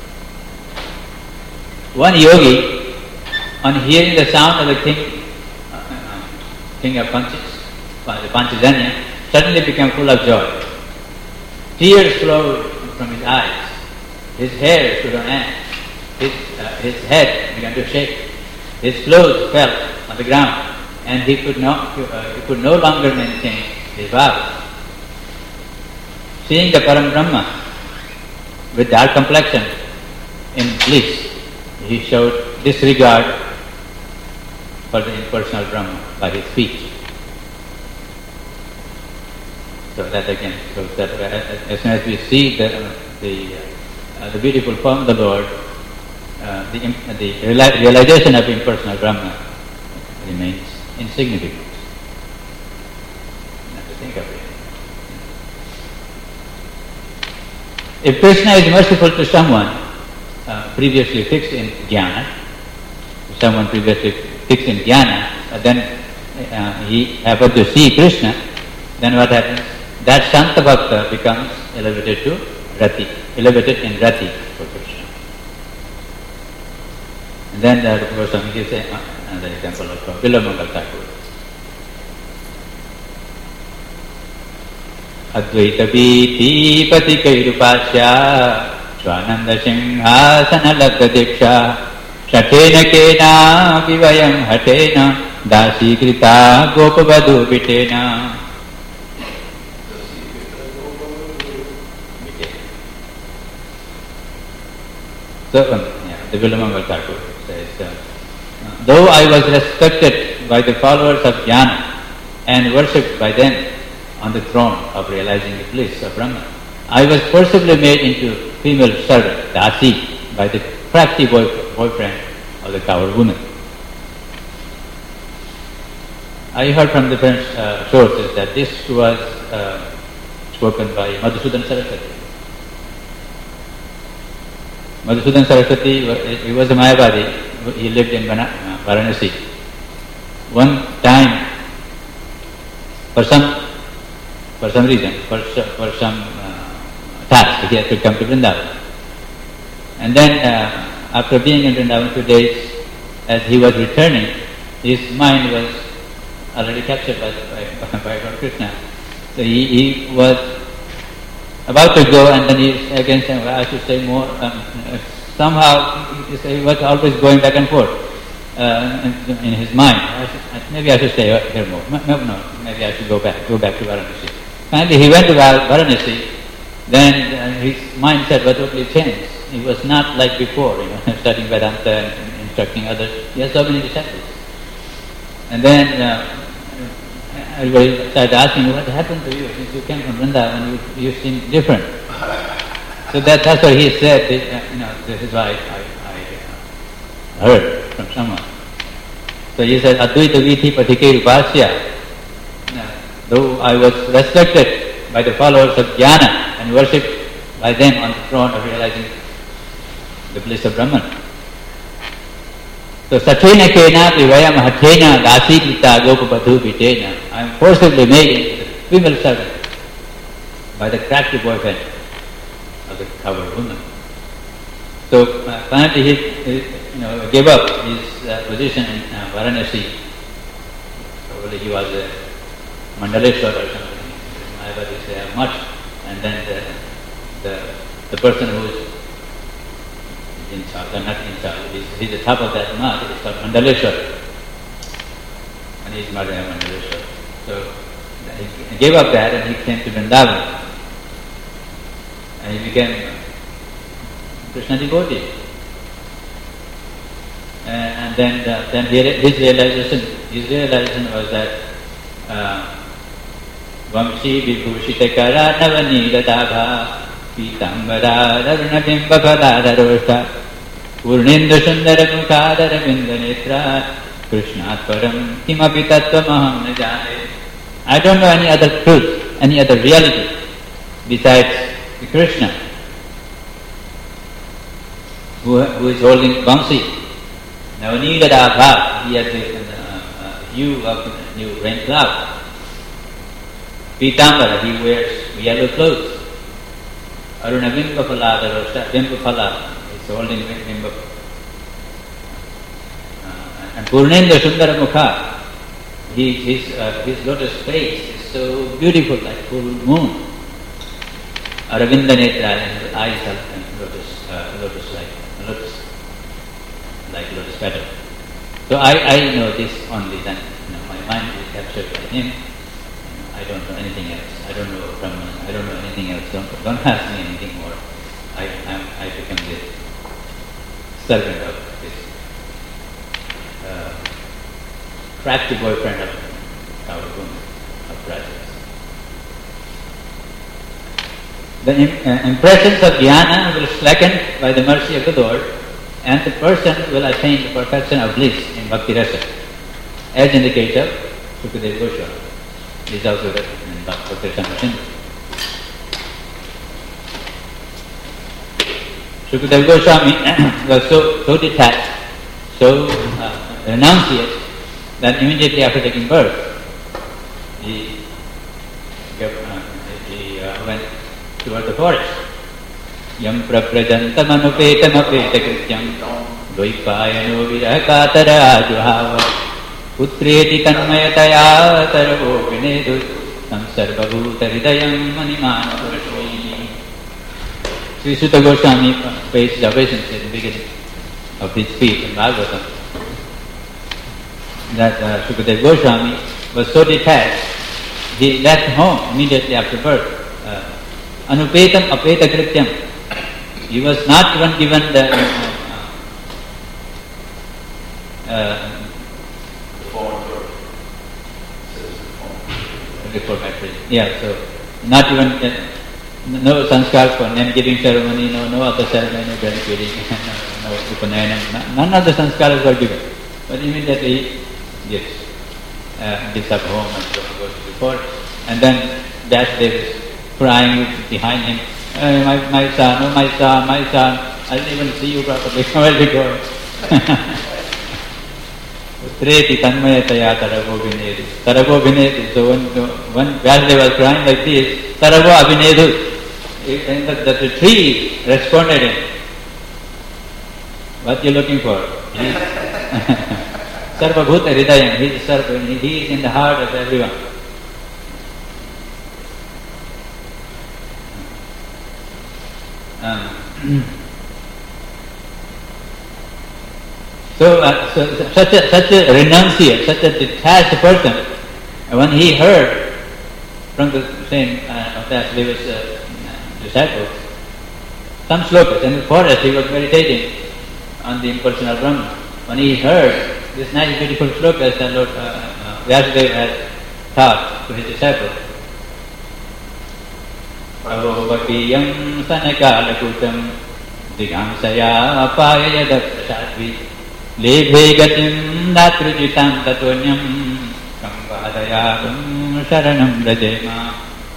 one yogi, on hearing the sound of the king, uh, uh, king of Panchis, the Panchajanya, suddenly became full of joy. Tears flowed from his eyes. His hair stood on end. His, uh, his head began to shake. His clothes fell on the ground, and he could no, uh, he could no longer maintain his vows. Seeing the Param Brahma with dark complexion in bliss, he showed disregard for the impersonal Brahma by his speech. So that again shows that as soon as we see the uh, the, uh, the beautiful form of the Lord, uh, the, the realization of impersonal Brahma remains insignificant. Not to think of it. If Krishna is merciful to someone uh, previously fixed in jnana, someone previously fixed in jnana, uh, then uh, he happened to see Krishna, then what happens? That Santa Bhakta becomes elevated to Rati, elevated in Rati for Krishna. And then the Rupa Goswami gives uh, another example of Bilamangal Thakur. Advaita Viti Patikairupasya Swananda Singhasana Lagda Diksha Shathena Kena Vivayam Hatena Dasi Krita Gopavadhu Vitena. So, um, yeah, the Bilamangal Thakur says, uh, though I was respected by the followers of jnana and worshipped by them on the throne of realizing the bliss of Brahma, I was forcibly made into female servant, Dasi, by the crafty boy, boyfriend of the coward woman. I heard from different uh, sources that this was uh, spoken by Madhusudan Saraswati. Madhusudan Saraswati, he was a Mayavadi. He lived in Varanasi. One time, for some for some reason, for, for some uh, task, he had to come to Vrindavan. And then, uh, after being in Vrindavan a few days, as he was returning, his mind was already captured by, by, by Lord Krishna. So he, he was about to go, and then he again said, well, I should say more. Um, somehow, he, he was always going back and forth uh, in, in his mind. I should, maybe I should stay here more. No, no, maybe I should go back, go back to Varanasi. Finally, he went to Varanasi. Then uh, his mindset was totally changed. He was not like before, you know, studying Vedanta and instructing others. He has so many disciples. And then uh, everybody started asking, what happened to you since you came from Vrindavan? You, you seem different. So that, that's what he said. Uh, you know, this is why I, I uh, heard from someone. So he said, Advaita Viti Patike Rupasya. Though I was respected by the followers of jnana and worshipped by them on the throne of realizing the bliss of Brahman. So Sathena Kena Vivayam Hathena Dasi Krita Gopavadhu Vitena. I am forcibly made into the female servant by the crafty boyfriend of the coward woman. So uh, finally he, he you know, gave up his uh, position in uh, Varanasi. Probably he was a Mandaleshwar or something. Mayavadis they have much, and then the the, the person who is in charge, not in charge, he's, he's the top of that mat, it's called Mandaleshwar. And he's Madhya Mandaleshwar. So he gave up that and he came to Vrindavan. And he became Krishna devotee. Uh, and then uh, then he, his realization his realization was that Vamsi vibhushita kara navanila dabha pitambara darunabimba phaladharosha purnindu sundara mukhadara bindanetra Krishnat param kimapi tattva na jane. I don't know any other truth, any other reality besides the Krishna who, who is holding Vamsi. Navanila dabha, he has the uh, uh, hue of the new rain cloud. Pitambara, he wears yellow clothes. Aruna Bimba Phaladharosha, Bimba Phala is holding Bimba. Uh, and Purnendra Sundara Mukha, he, his, uh, his lotus face is so beautiful, like full moon. Aravinda Netra, and his eyes are lotus, uh, lotus like lotus, like lotus petal. So I, I know this only, then you know, my mind is captured by him. I don't know anything else. I don't know Brahman. I don't know anything else. Don't, don't ask me anything more. I I'm, I become the servant of this uh, crafty boyfriend of our woman, of Rajas. The im- uh, impressions of jnana will slacken by the mercy of the Lord, and the person will attain the perfection of bliss in bhakti rasa, as in the case of Sukadeva Goswami. Is also written in Bhakti Rasamrita. Sukadeva Goswami was so, so detached, so uh, renunciate, that immediately after taking birth, he, uh, he uh, went toward the forest. Yam praprajantam anupetam apeta krityam dvaipayano virakatara ajuhava Putreti tanmayataya taravo vinedu samsarvabhuta hridayam manimana purashmi. Sri Sutta Goswami faced obeisance at the beginning of his speech in Bhagavatam that uh, Sukadeva Goswami was so detached, he left home immediately after birth. Uh, Anupetam apeta krityam. He was not even given the uh, uh, reformatory. Yeah, so not even uh, no sanskar for name giving ceremony, no no other ceremony, no grandchildren, no, no upanayana, none of the sanskaras were given. But immediately, yes, uh, gets up home and goes to the court, and then Dasdev is crying behind him, hey, my my son, oh my son, my son, I didn't even see you properly. Where did you go? Treti tanmayataya taravo vinedu. Taravo vinedu. So when, when Vyasdeva was crying like this, taravo abhinedu. And the, the, the tree responded him. What are you looking for? Sarva bhuta hridayam. He is sarva. He is in the heart of everyone. Um, So, uh, so, such a such a renunciate, such a detached person, when he heard from the same uh, of Vyasadeva's uh, disciples some slokas in the forest, he was meditating on the impersonal Brahman. When he heard this nice, beautiful slokas that Lord uh, uh, Vyasadeva had taught to his disciples, Pravobakiyam sanakalakutam digamsaya apaya daprasatvi Lebhe gatim datrujitam tatonyam kambhadayagam sharanam rajema.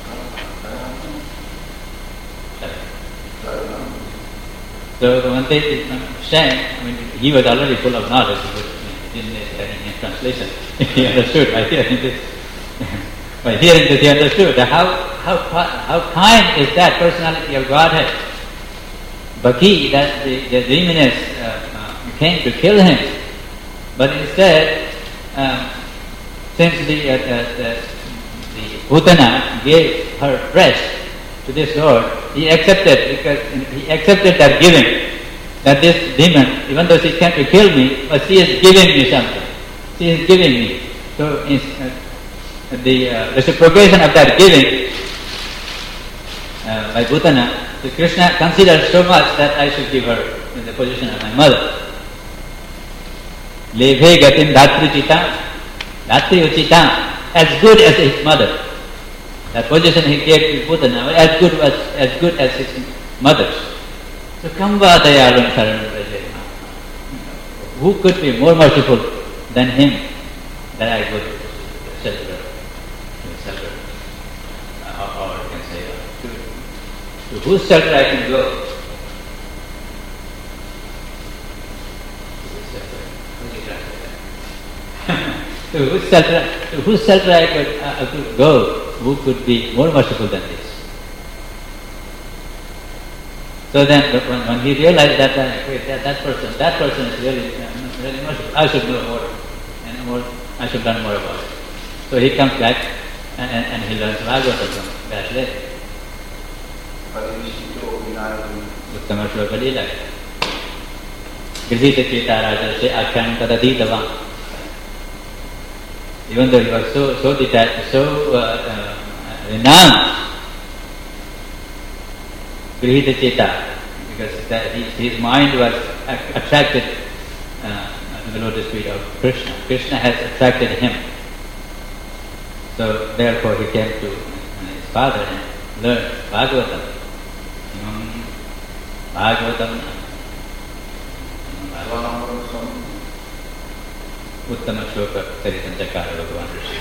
So when they sang, I mean, he was already full of knowledge, he didn't need any translation. He understood by hearing this. By hearing this, he understood that how, how, how kind is that personality of Godhead. Bhakti, that the, the demoness uh, came to kill him, but instead, um, since the, uh, the, the Putana gave her breast to this Lord, he accepted, because he accepted that giving, that this demon, even though she came to kill me, but she is giving me something. She is giving me. So uh, the uh, reciprocation of that giving uh, by Putana, So Krishna considered so much that I should give her in the position of my mother. Levhe gatim dhatri chita, dhatri uchita, as good as his mother. That position he gave to Putana, as good as as good as his mother's. So kamba dayalum sharanam prajayana. Who could be more merciful than him that I would shelter, shelter, or, or you can say, to, to whose shelter I can go? To whose shelter, to whose shelter I could, uh, I could go? Who could be more merciful than this? So then, when, when he realized that, uh, wait, that that person, that person is really, uh, really merciful, I should know more, and more, I should learn more about it. So he comes back and, and, and he learns Bhagavata from Vyasdeva. Uttama Shloka Leela. Grisita Cheta Raja Se Akhyam Tadaditavam. Even though he was so so detached, so uh, uh, renowned, Grihita Cheta, because that his, his mind was attracted uh, to the lotus feet of Krishna. Krishna has attracted him. So therefore he came to his father and learned Bhagavatam. Bhagavatam. Uttama Shloka Charitam Chakara Bhagavan Rishi.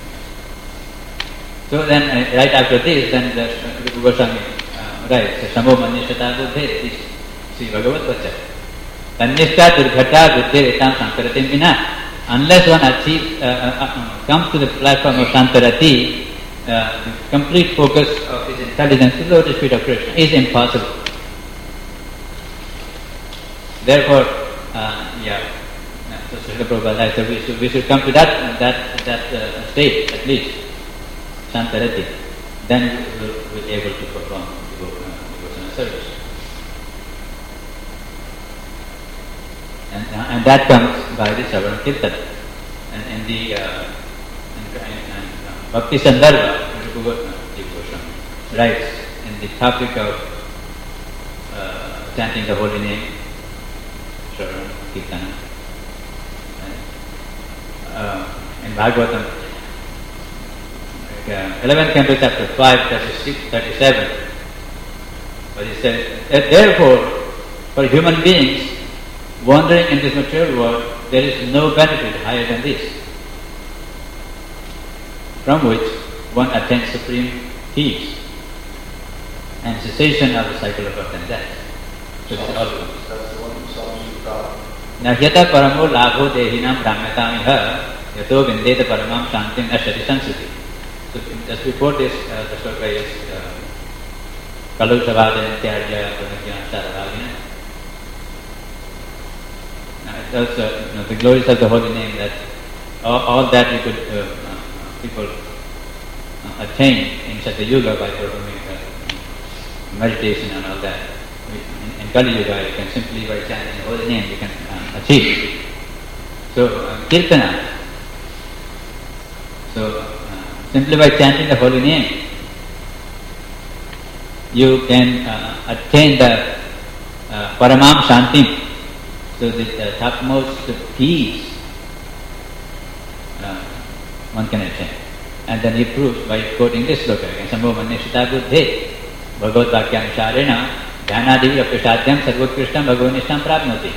So then, uh, right after this, then the Rupa Goswami uh, writes, Samo Manishata Buddhe, this Sri Bhagavat Vacha. Tanyashta Durghata Buddhe Etam Sankaratim Vina. Unless one achieves, uh, uh, uh, comes to the platform of Sankarati, uh, the complete focus of his intelligence to the lotus feet of Krishna is impossible. Therefore, uh, yeah. So Srila Prabhupada said we should, we should come to that that that uh, state at least, Sankarati. Then we will we'll be able to perform devotional service. And uh, and that comes by the Shravan Kirtan. And in the uh, in, in, in, uh, Bhakti Sandarbha, Goswami writes in the topic of uh, chanting the holy name, Shravan Kirtan. Uh, in Bhagavatam, uh, eleventh canto, chapter five, thirty-six, thirty-seven. But he says, therefore, for human beings wandering in this material world, there is no benefit higher than this, from which one attains supreme peace and cessation of the cycle of birth and death. So this is all. Nahyata paramo labho dehinam brahmatamiha yato vindeta paramam shantim ashati sansuti. So just before this, uh, the sloka is Kalu Savadana Tyarya Pranagya Saravagina. It also, you know, the glories of the holy name, that all, all that we could uh, uh, people uh, attain in such a yuga by performing uh, meditation and all that. In, in Kali Yuga, you can simply by chanting the holy name, you can uh, achieve. So, uh, Kirtana. So, uh, simply by chanting the holy name, you can uh, attain the uh, Paramam Shantim. So the uh, topmost peace uh, one can attain. And then he proves by quoting this sloka again, Sambho Manishita Buddhe Bhagavad Vakyam Sharena Dhyanadi Aprasadhyam Sarvotkristam Bhagavanishtam Prapnoti.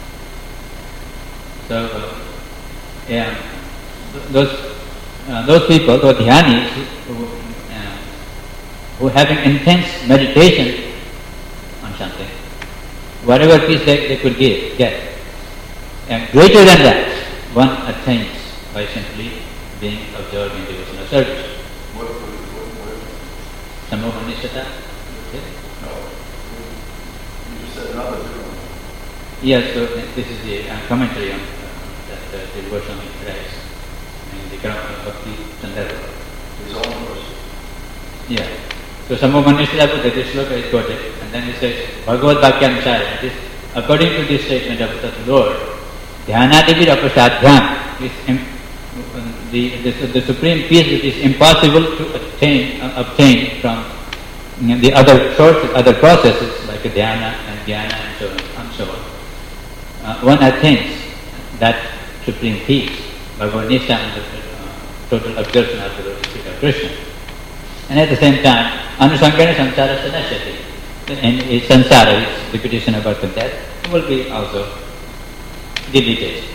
So uh, yeah, those uh, those people, those dhyanis who, uh, who having intense meditation on something, whatever peace they, they could give, get. And greater than that, one attains by simply being observed in devotional service.
What what what?
Sambho Manishata.
No. You just said another term.
Yes, so this is the uh, commentary on uh, that uh, the devotional writes in the Krama Bhakti Sandarbha.
His own person.
Yeah. So Sambho Manishata Buddha, this sloka is quoted, and then he says, Bhagavad Vakyam Sharena. This, according to this statement of the Lord, Dhyanadivir Aprasadhyam is im- the, the, the supreme peace which is impossible to attain, uh, obtain from the other sources, other processes like dhyana and jnana and so on and so on, uh, one attains that supreme peace, Bhagavan-nishtha, and the uh, total absorption of the Lord of Krishna. And at the same time, anusankana samsara sanashyati, and its samsara, its repetition about the death, will be also deleted.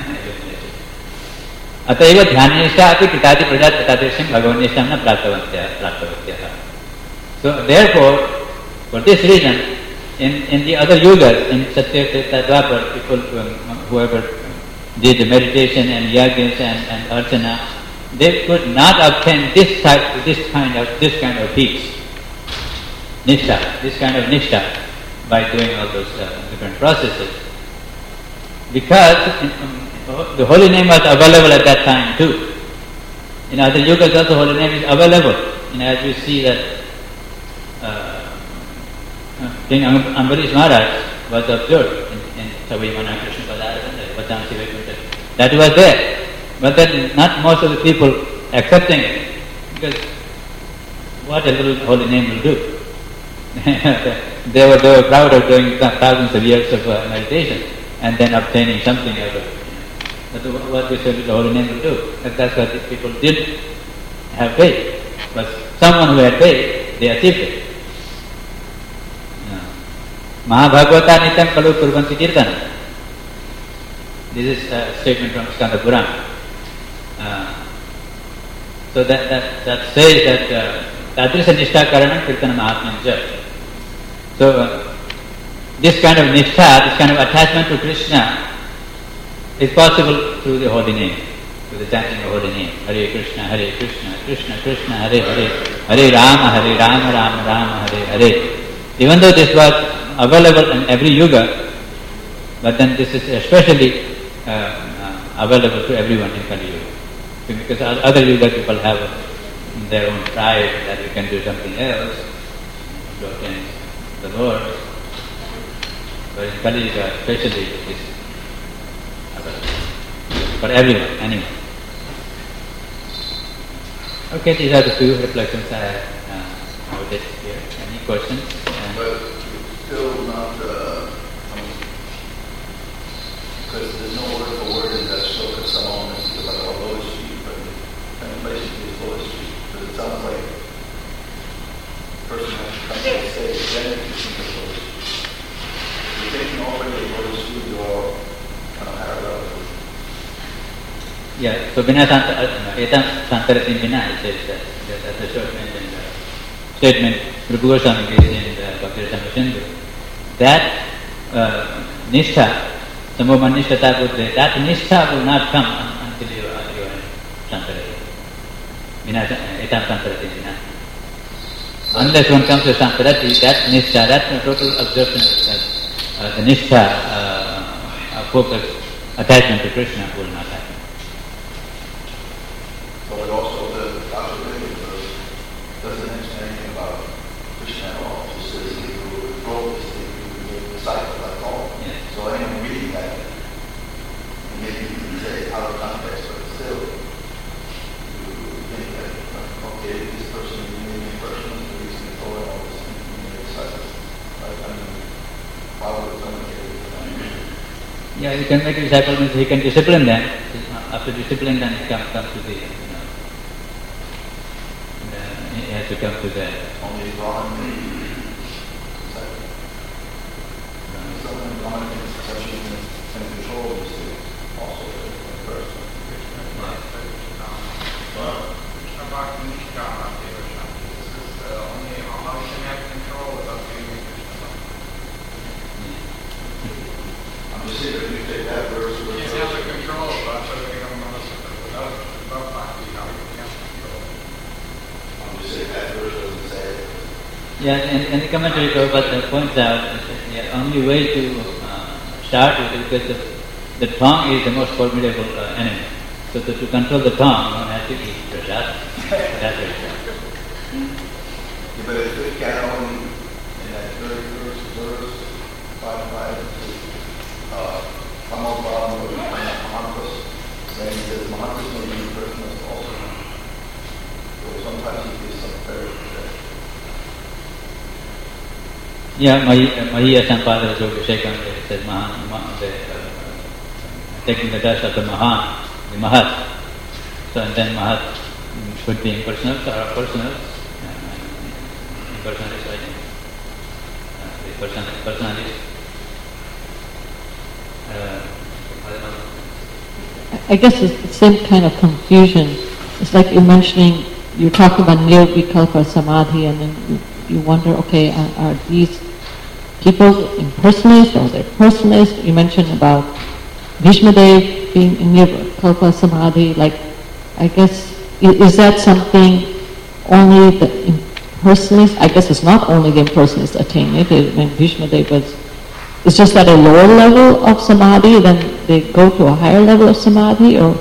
अतएव ध्याननिष्ठा अपि पितादि प्रजा तथादृश्यं भगवन्निष्ठां न प्राप्तवत्यः प्राप्तवत्यः. So therefore, for this reason, in, in the other yugas, in Satya, Treta, Dwapar, people, um, whoever did the meditation and yajnas and, and archana, they could not obtain this type, this kind of, this kind of peace, nishtha, this kind of nishtha, by doing all those uh, different processes, because in, um, the holy name was available at that time too. In other yugas also holy name is available. You know, as we see that uh, King Ambarish Maharaj was observed in, in Savimana Krishna Padara and Vatansi Vaikuntha. That was there. But then not most of the people accepting it, because what a little holy name will do. they, were, they were proud of doing thousands of years of uh, meditation and then obtaining something out of it. But what this holy name will do, that's what these people did have faith. But someone who had faith, they achieved it. Mahabhagavata nityam kalu kurvanti kirtana. This is a statement from Skanda Purana. Uh, so that, that, that says that tadrisa nishtha karanam kirtana mahatmam ja. So uh, this kind of nishtha, this kind of attachment to Krishna is possible through the holy name, through the chanting of holy name. Hare Krishna, Hare Krishna, Krishna Krishna, Hare Hare, Hare Rama, Hare Rama, Rama Rama, Hare Hare. Even though this was available in every yuga, but then this is especially uh, uh, available to everyone in Kali Yuga. Because other yuga people have their own pride that we can do something else to obtain the Lord. But in Kali Yuga especially it is for everyone, anyone. Okay, these are the few reflections I have uh, noted here. Any questions? Uh,
but it's still not, uh, I mean, because there's no word for word in that shloka Samon, it's like a lotus sheet, but the translation is lotus sheet. But it sounds like the person has to come to the stage, then you think of lotus sheet. You're taking already a lotus sheet, you all kind of parallel.
Yeah, so Bina Etam Santaratim Bina, it says that, that that's a short mentioned uh, statement, Prabhu Goswami gives in the Bhakti Rasamrita Sindhu, that uh, Nishtha, Samoma Nishtata Buddha, that Nishtha will not come until you are, you are Santaratim. Bina Etam Santaratim Bina. Unless one comes to Santarati, that Nishtha, that total absorption, that, uh, the Nishtha, uh, uh, focus, attachment to Krishna will not happen.
But also the Doctor Williams doesn't mention anything about Krishna at all. It just says he wrote this thing, he was a disciple, that's all.
Yes.
So anyone reading that, maybe you can say out of context, but still, you think that, okay, this person is maybe a person, the reason he told all this, and he disciples. Right? I mean, why would someone get it?
Yeah, you can make a disciple means he can discipline them. After discipline, then he comes come to the, you know, the, he has to come to the.
Only wrong disciple. Someone wrong is touching and control these things also a person. Well,
Krishna Bhakti Nishkama Devashan. This is the only how you can have control without getting Krishna Bhakti.
I'm just saying, if you take that verse,
You can't have the control without without without Bhakti, how you can have control.
I'm just saying that verse doesn't say it.
Yeah, and, and the commentary Prabhupada points out that the only way to uh, start with it, because the, the tongue is the most formidable uh, enemy. So to, to control the tongue, one has to eat prasad. That's very true.
Yeah, but if it can only in that very first verse, five five, it says, uh, Kamabam, Mahaprabhu, then he says, Mahaprabhu may be personal also. So sometimes he gives some clarity there.
Yeah, Mahiya Sampada Yogashekham says Mahan, Mahan the, uh, taking the dress of the Mahan, the Mahat. So and then Mahat could be impersonal or personal. Uh, impersonalist, I think. Uh, the person, personalist. Uh,
I guess it's the same kind of confusion. It's like you're mentioning, you're talking about Nirvikalpa Samadhi, and then you, you wonder, okay, are, are these people impersonalists or they're personalists? You mentioned about Bhishmadev being in Nirvikalpa Samadhi. Like, I guess, is, is that something only the impersonalists? I guess it's not only the impersonalists attain it. I mean, Bhishmadev was. It's just at a lower level of samadhi, then they go to a higher level of samadhi, or?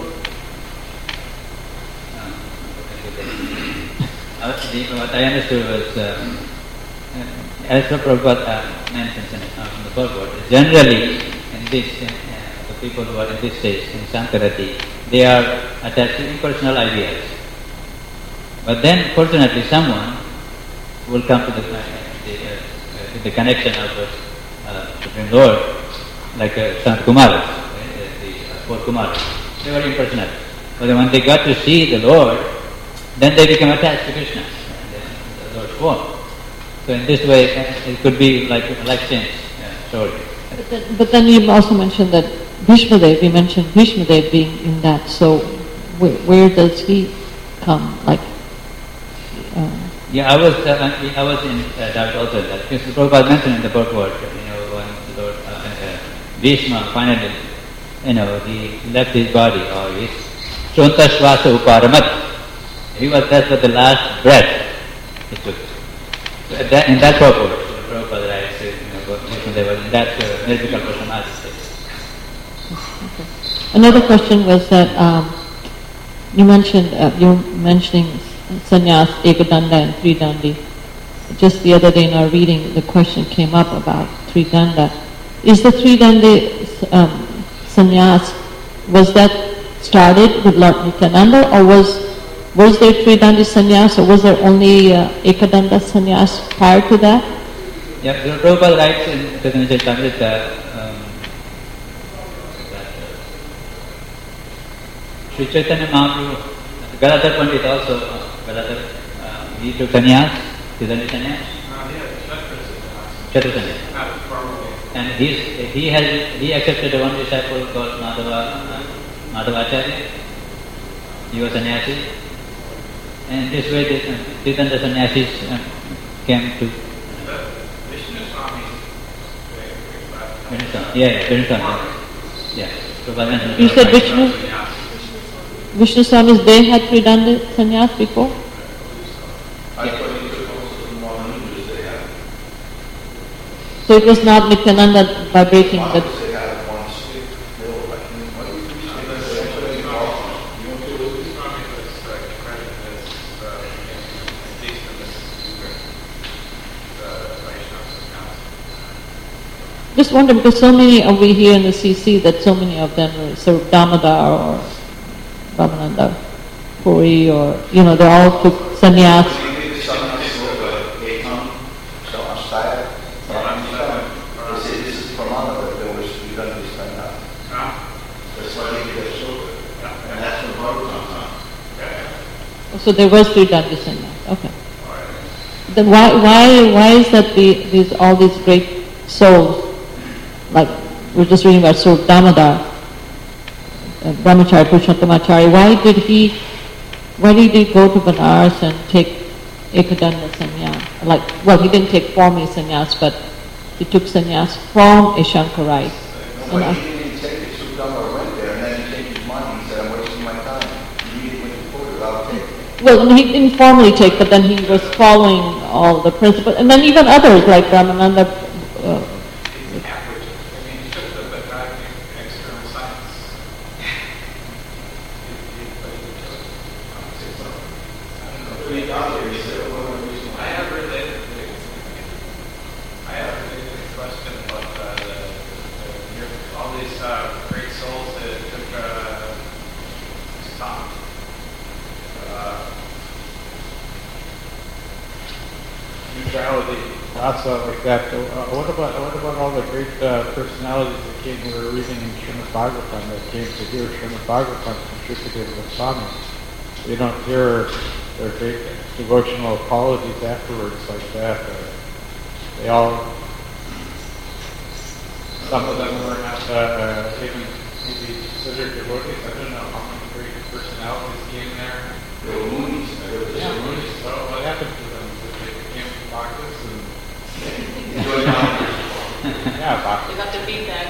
What I understood was, um, as Prabhupada uh, mentions in, uh, in the purport, generally in this, uh, the people who are in this stage, in Sankarati, they are attached to impersonal ideas. But then, fortunately, someone will come to the, uh, the, uh, the connection of the Uh, Supreme Lord, like uh, Sant Kumaras, uh, the uh, four Kumaras. They were impersonal. But then when they got to see the Lord, then they became attached to Krishna, and then the Lord's form. So in this way, uh, it could be like a life change uh, story.
But then, but then you also mentioned that Bhishmadev, you mentioned Bhishmadev being in that, so where, where does he come? Like, uh,
yeah, I was uh, I was in uh, doubt also that because the Prabhupada mentioned in the purport, you know, when the Lord uh, uh, Bhishma finally, you know, he left his body, or his Shonta Shwasa Uparamat. He was that's for the last breath he took. So at that, in that purport, Prabhupada writes, you know, Bhishma was in that uh, Nirvikalpa Samadhi state.
okay. Another question was that um, you mentioned uh, you're mentioning sannyas, ekadanda and tridandi. Just the other day in our reading, the question came up about tridanda. Is the tridandi um, sannyas, was that started with Lord Nityananda, or was was there tridandi sannyas, or was there only uh, ekadanda sannyas prior to that?
Yeah, the Prabhupada writes in Chaitanya Charitamrita um, that uh, Sri Chaitanya Mahaprabhu, Gadadhar Pandit also, uh, Gadadhar, uh, he took sannyas, Chaitanya sannyas, Chatra sannyas. And he's, he has he accepted one disciple called Madhava, uh, Madhavacharya. He was sannyasi. And this way the uh, Chaitanya sannyasis uh, came to
Vishnu Swami.
Vishnu Swami. Yeah, yeah, Vishnu Swami. Yeah. Prabhupada.
You said Vishnu? Vishnu Swamis, they had tridanda sannyas before?
I thought you took also from Mahanujas they had.
So it was not Nityananda vibrating the...
They had one stick bill, I think. What do you think?
Just wonder, because so many of we here in the C C, that so many of them were sort of Damodar or Ramananda, Puri, or, you know, they all took sannyas. So there was tridandi sannyas. Okay. Then why why why is that the these all these great souls, like we're just reading about Swarup Damodar, uh, Brahmachari Purushottamacharya, why did he why did he go to Banaras and take ekadanda sannyas? Like, well, he didn't take formally sannyas, but he took sannyas from a Shankarite.
No, but he didn't take it. Sudama went there, and then he changed his mind. He said, "I'm wasting my time. You need it when you put it. I'll take it."
Well, he didn't formally take, but then he was following all the principles, and then even others like Ramananda. Uh,
Neutrality. Uh,
rasa like that. Uh, what about what about all the great uh, personalities that came? We were reading in Srimad Bhagavatam that came to hear Srimad Bhagavatam from Shukadeva Goswami. We don't hear their great devotional qualities afterwards like that. Uh, they all, some of them were not uh, uh, even maybe considered devotees. I don't know how many great personalities came there.
They were moonies. They were
Yeah,
just moonies.
so what happened to them? They became bhaktas and
Enjoy now.
yeah,
You
bhaktas.
got the feedback.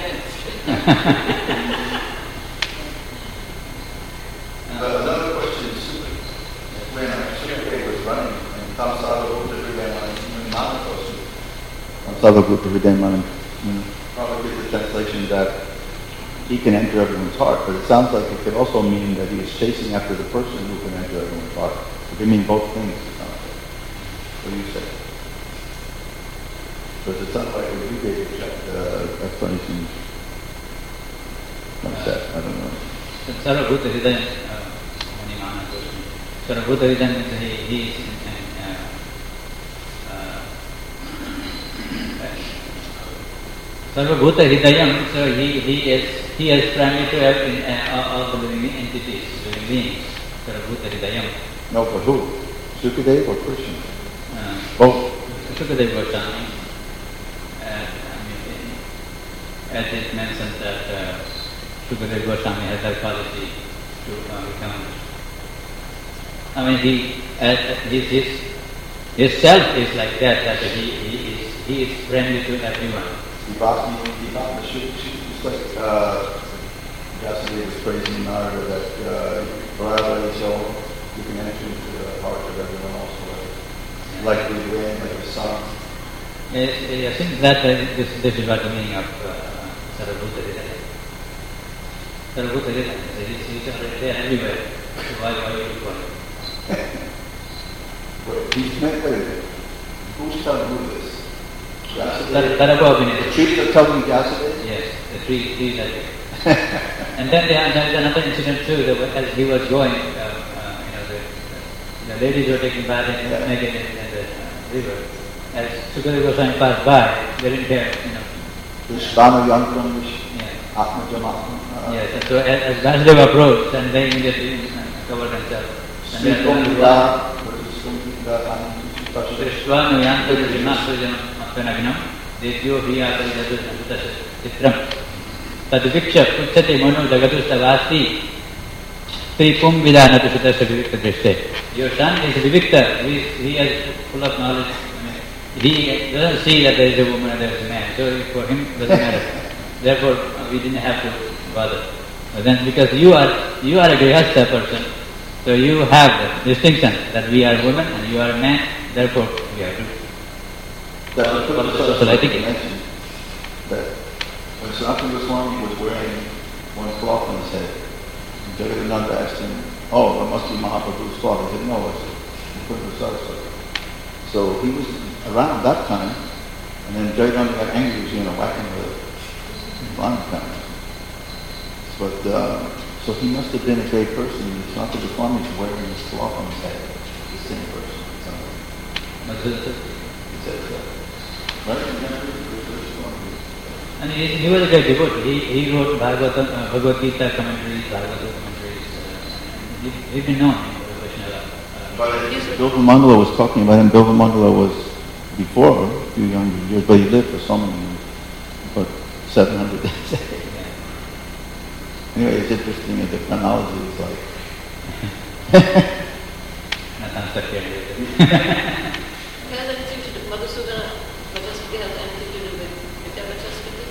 Uh, another question is, when Shukadeva was running, and Tamsava Bhuta Hridayamana Kosu, Tamsava Bhuta Hridayamana, probably get the translation that he can enter everyone's heart, but it sounds like it could also mean that he is chasing after the person who can enter everyone's heart. It can mean both things, it sounds like. What do you say? But it sounds like when you gave uh, explanation like that, I don't know.
Sarvabhuta Hridayam, Manimana Goswami. Sarvabhuta Hridayam means he, he is in, uh, uh, Sarvabhuta Hridayam, so he, he is he has primarily to have in, uh, all the living entities, living beings. Sarvabhuta Hridayam.
No, for who? Sukadeva or Krishna?
Uh,
Both.
Shukadeva Goswami. Uh, I mean, as it mentioned that uh, Shukadeva Goswami has that quality to uh, become. I mean, he, uh, his, his, his self is like that, that he, he is he is friendly to everyone.
Devaki, Devaki, she, she, it's like uh, Vyasudeva was praising Narada that uh, forever is your, you can enter into the heart of everyone also, like, like the wind, like the sun.
Yes, I think that uh, this, this is what the meaning of uh, Sarvabhuta Hridayam. Sarvabhuta Hridayam, he's, he's already there everywhere. So why, why you look for him?
But he's meant, wait a minute, who's telling who this?
Tar- Tarabhavini.
The trees are telling Vyasudeva?
Yes, the tree, trees are there. And then there, there is another incident too, that as he was going, uh, uh, you know, the, the ladies were taking bath in,
Yeah.
naked in, in the uh, river. As Sukadeva Goswami passed by, they didn't care, you know.
Vishvana Yantram, Vish,
Yeah.
Atma Jamatma.
Yes, and so as, as Vasudeva approached, and they immediately uh, covered themselves. And they
Srikom
are
Vida, what is Srikom Vida, Anand, Tasha.
Srishtvanu yantaru jinnasrajanam matanagnam devyo hiyatari jatushtasya chitram tadviksha puchati manu jagadustavasti tripum vidanatu sutasya vivikta drishte. Your son is vivikta, he, he is full of knowledge. I mean, he doesn't see that there is a woman and there is a man, so for him it doesn't matter. Therefore, we didn't have to bother. But then because you are you are a grihastha person, so you have the distinction that we are women and you are a man, therefore we are to.
That
Well,
was
so- so I think it-
mentioned that when Sanatana Goswami was wearing one cloth on his head, Jagadananda asked him, "Oh, that must be Mahaprabhu's cloth." He said, "No, it's Purva Saraswati." So he was around that time, and then Jagadananda got angry, he was you know whacking the blind guy. But uh, so he must have been a great person. Sanatana Goswami is wearing this cloth on his head, the same person.
But the-
He said that. Right?
And he, he was a great devotee. He, he wrote Bhagavatam, uh, Bhagavad Gita commentaries, Bhagavatam commentaries. Uh, he, he's been known in Vaishnava. Uh,
But Bilva Mangala was talking about him. Bilva Mangala was before a few younger years, but he lived for so many years, about seven hundred days.
yeah.
Anyway, it's interesting that the chronology is like.
Nathan Satya.
Has anything to do, Madhusudana Vajaspati has anything to do with Vidya Vajaspati?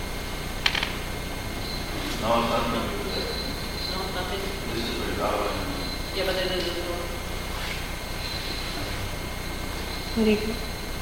No, it's not going to be this.
No, nothing.
This is Vrindavan.
Yeah, but then there's no.
Very good.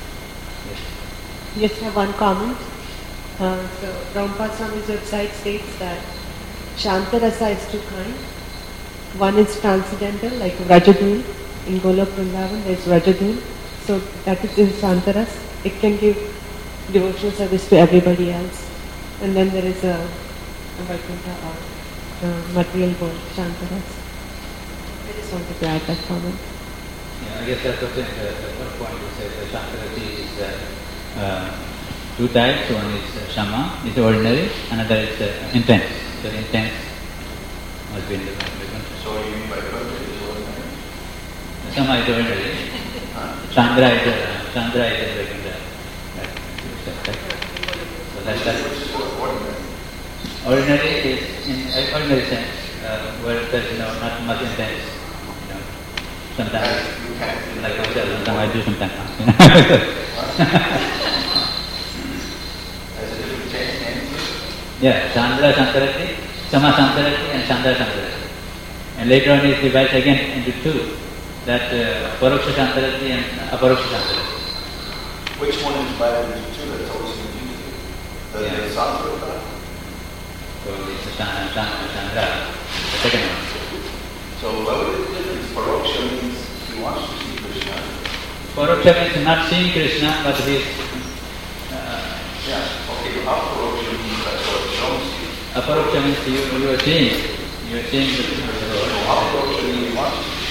Just have one comment. Uh, so, Prabhupada Swami's website states that Shantarasa is two kinds. One is transcendental, like Rajadul. In Golok Vrindavan, there is Rajadul. So, that is in Shantaras. It can give devotional service to everybody else. And then there is a, a Vaikuntha or uh, material world, Shantaras. I just wanted to add that comment.
Yeah, I guess that's the thing. The, the first point you said, the Shankarati is uh, uh, two types. One is uh, shama, is ordinary. Another is uh, intense. So intense must be in the Vaikuntha.
So you mean by Vaikuntha is ordinary?
Shama is ordinary. Chandra is uh, Chandra is the Vaikuntha. So that's that.
Which is ordinary?
Ordinary is in uh, ordinary sense, uh, where there's you know not much intense. You know, sometimes
You can't.
like myself, sometimes I do sometimes.
As a different name.
Yeah, Chandra Sankarati, Sama Sankarati and Chandra Sankarati. And later on it divides again into two. That uh, Paroksha Sankarati and Aparoksha Sankarati.
Which one is divided into two? That's always confusing. The,
Yeah.
the Sanskrit.
So it's a Chandra, Chandra, Chandra, the second one.
So what is the difference? Paroksha means he wants to see Krishna.
Paroksha means not seeing Krishna, but he is uh,
Yeah. Okay. Aparoksha means that what you don't see.
Aparoksha means you, you are seeing, you are seeing the
So
Lord.
Aparoksha means he wants to see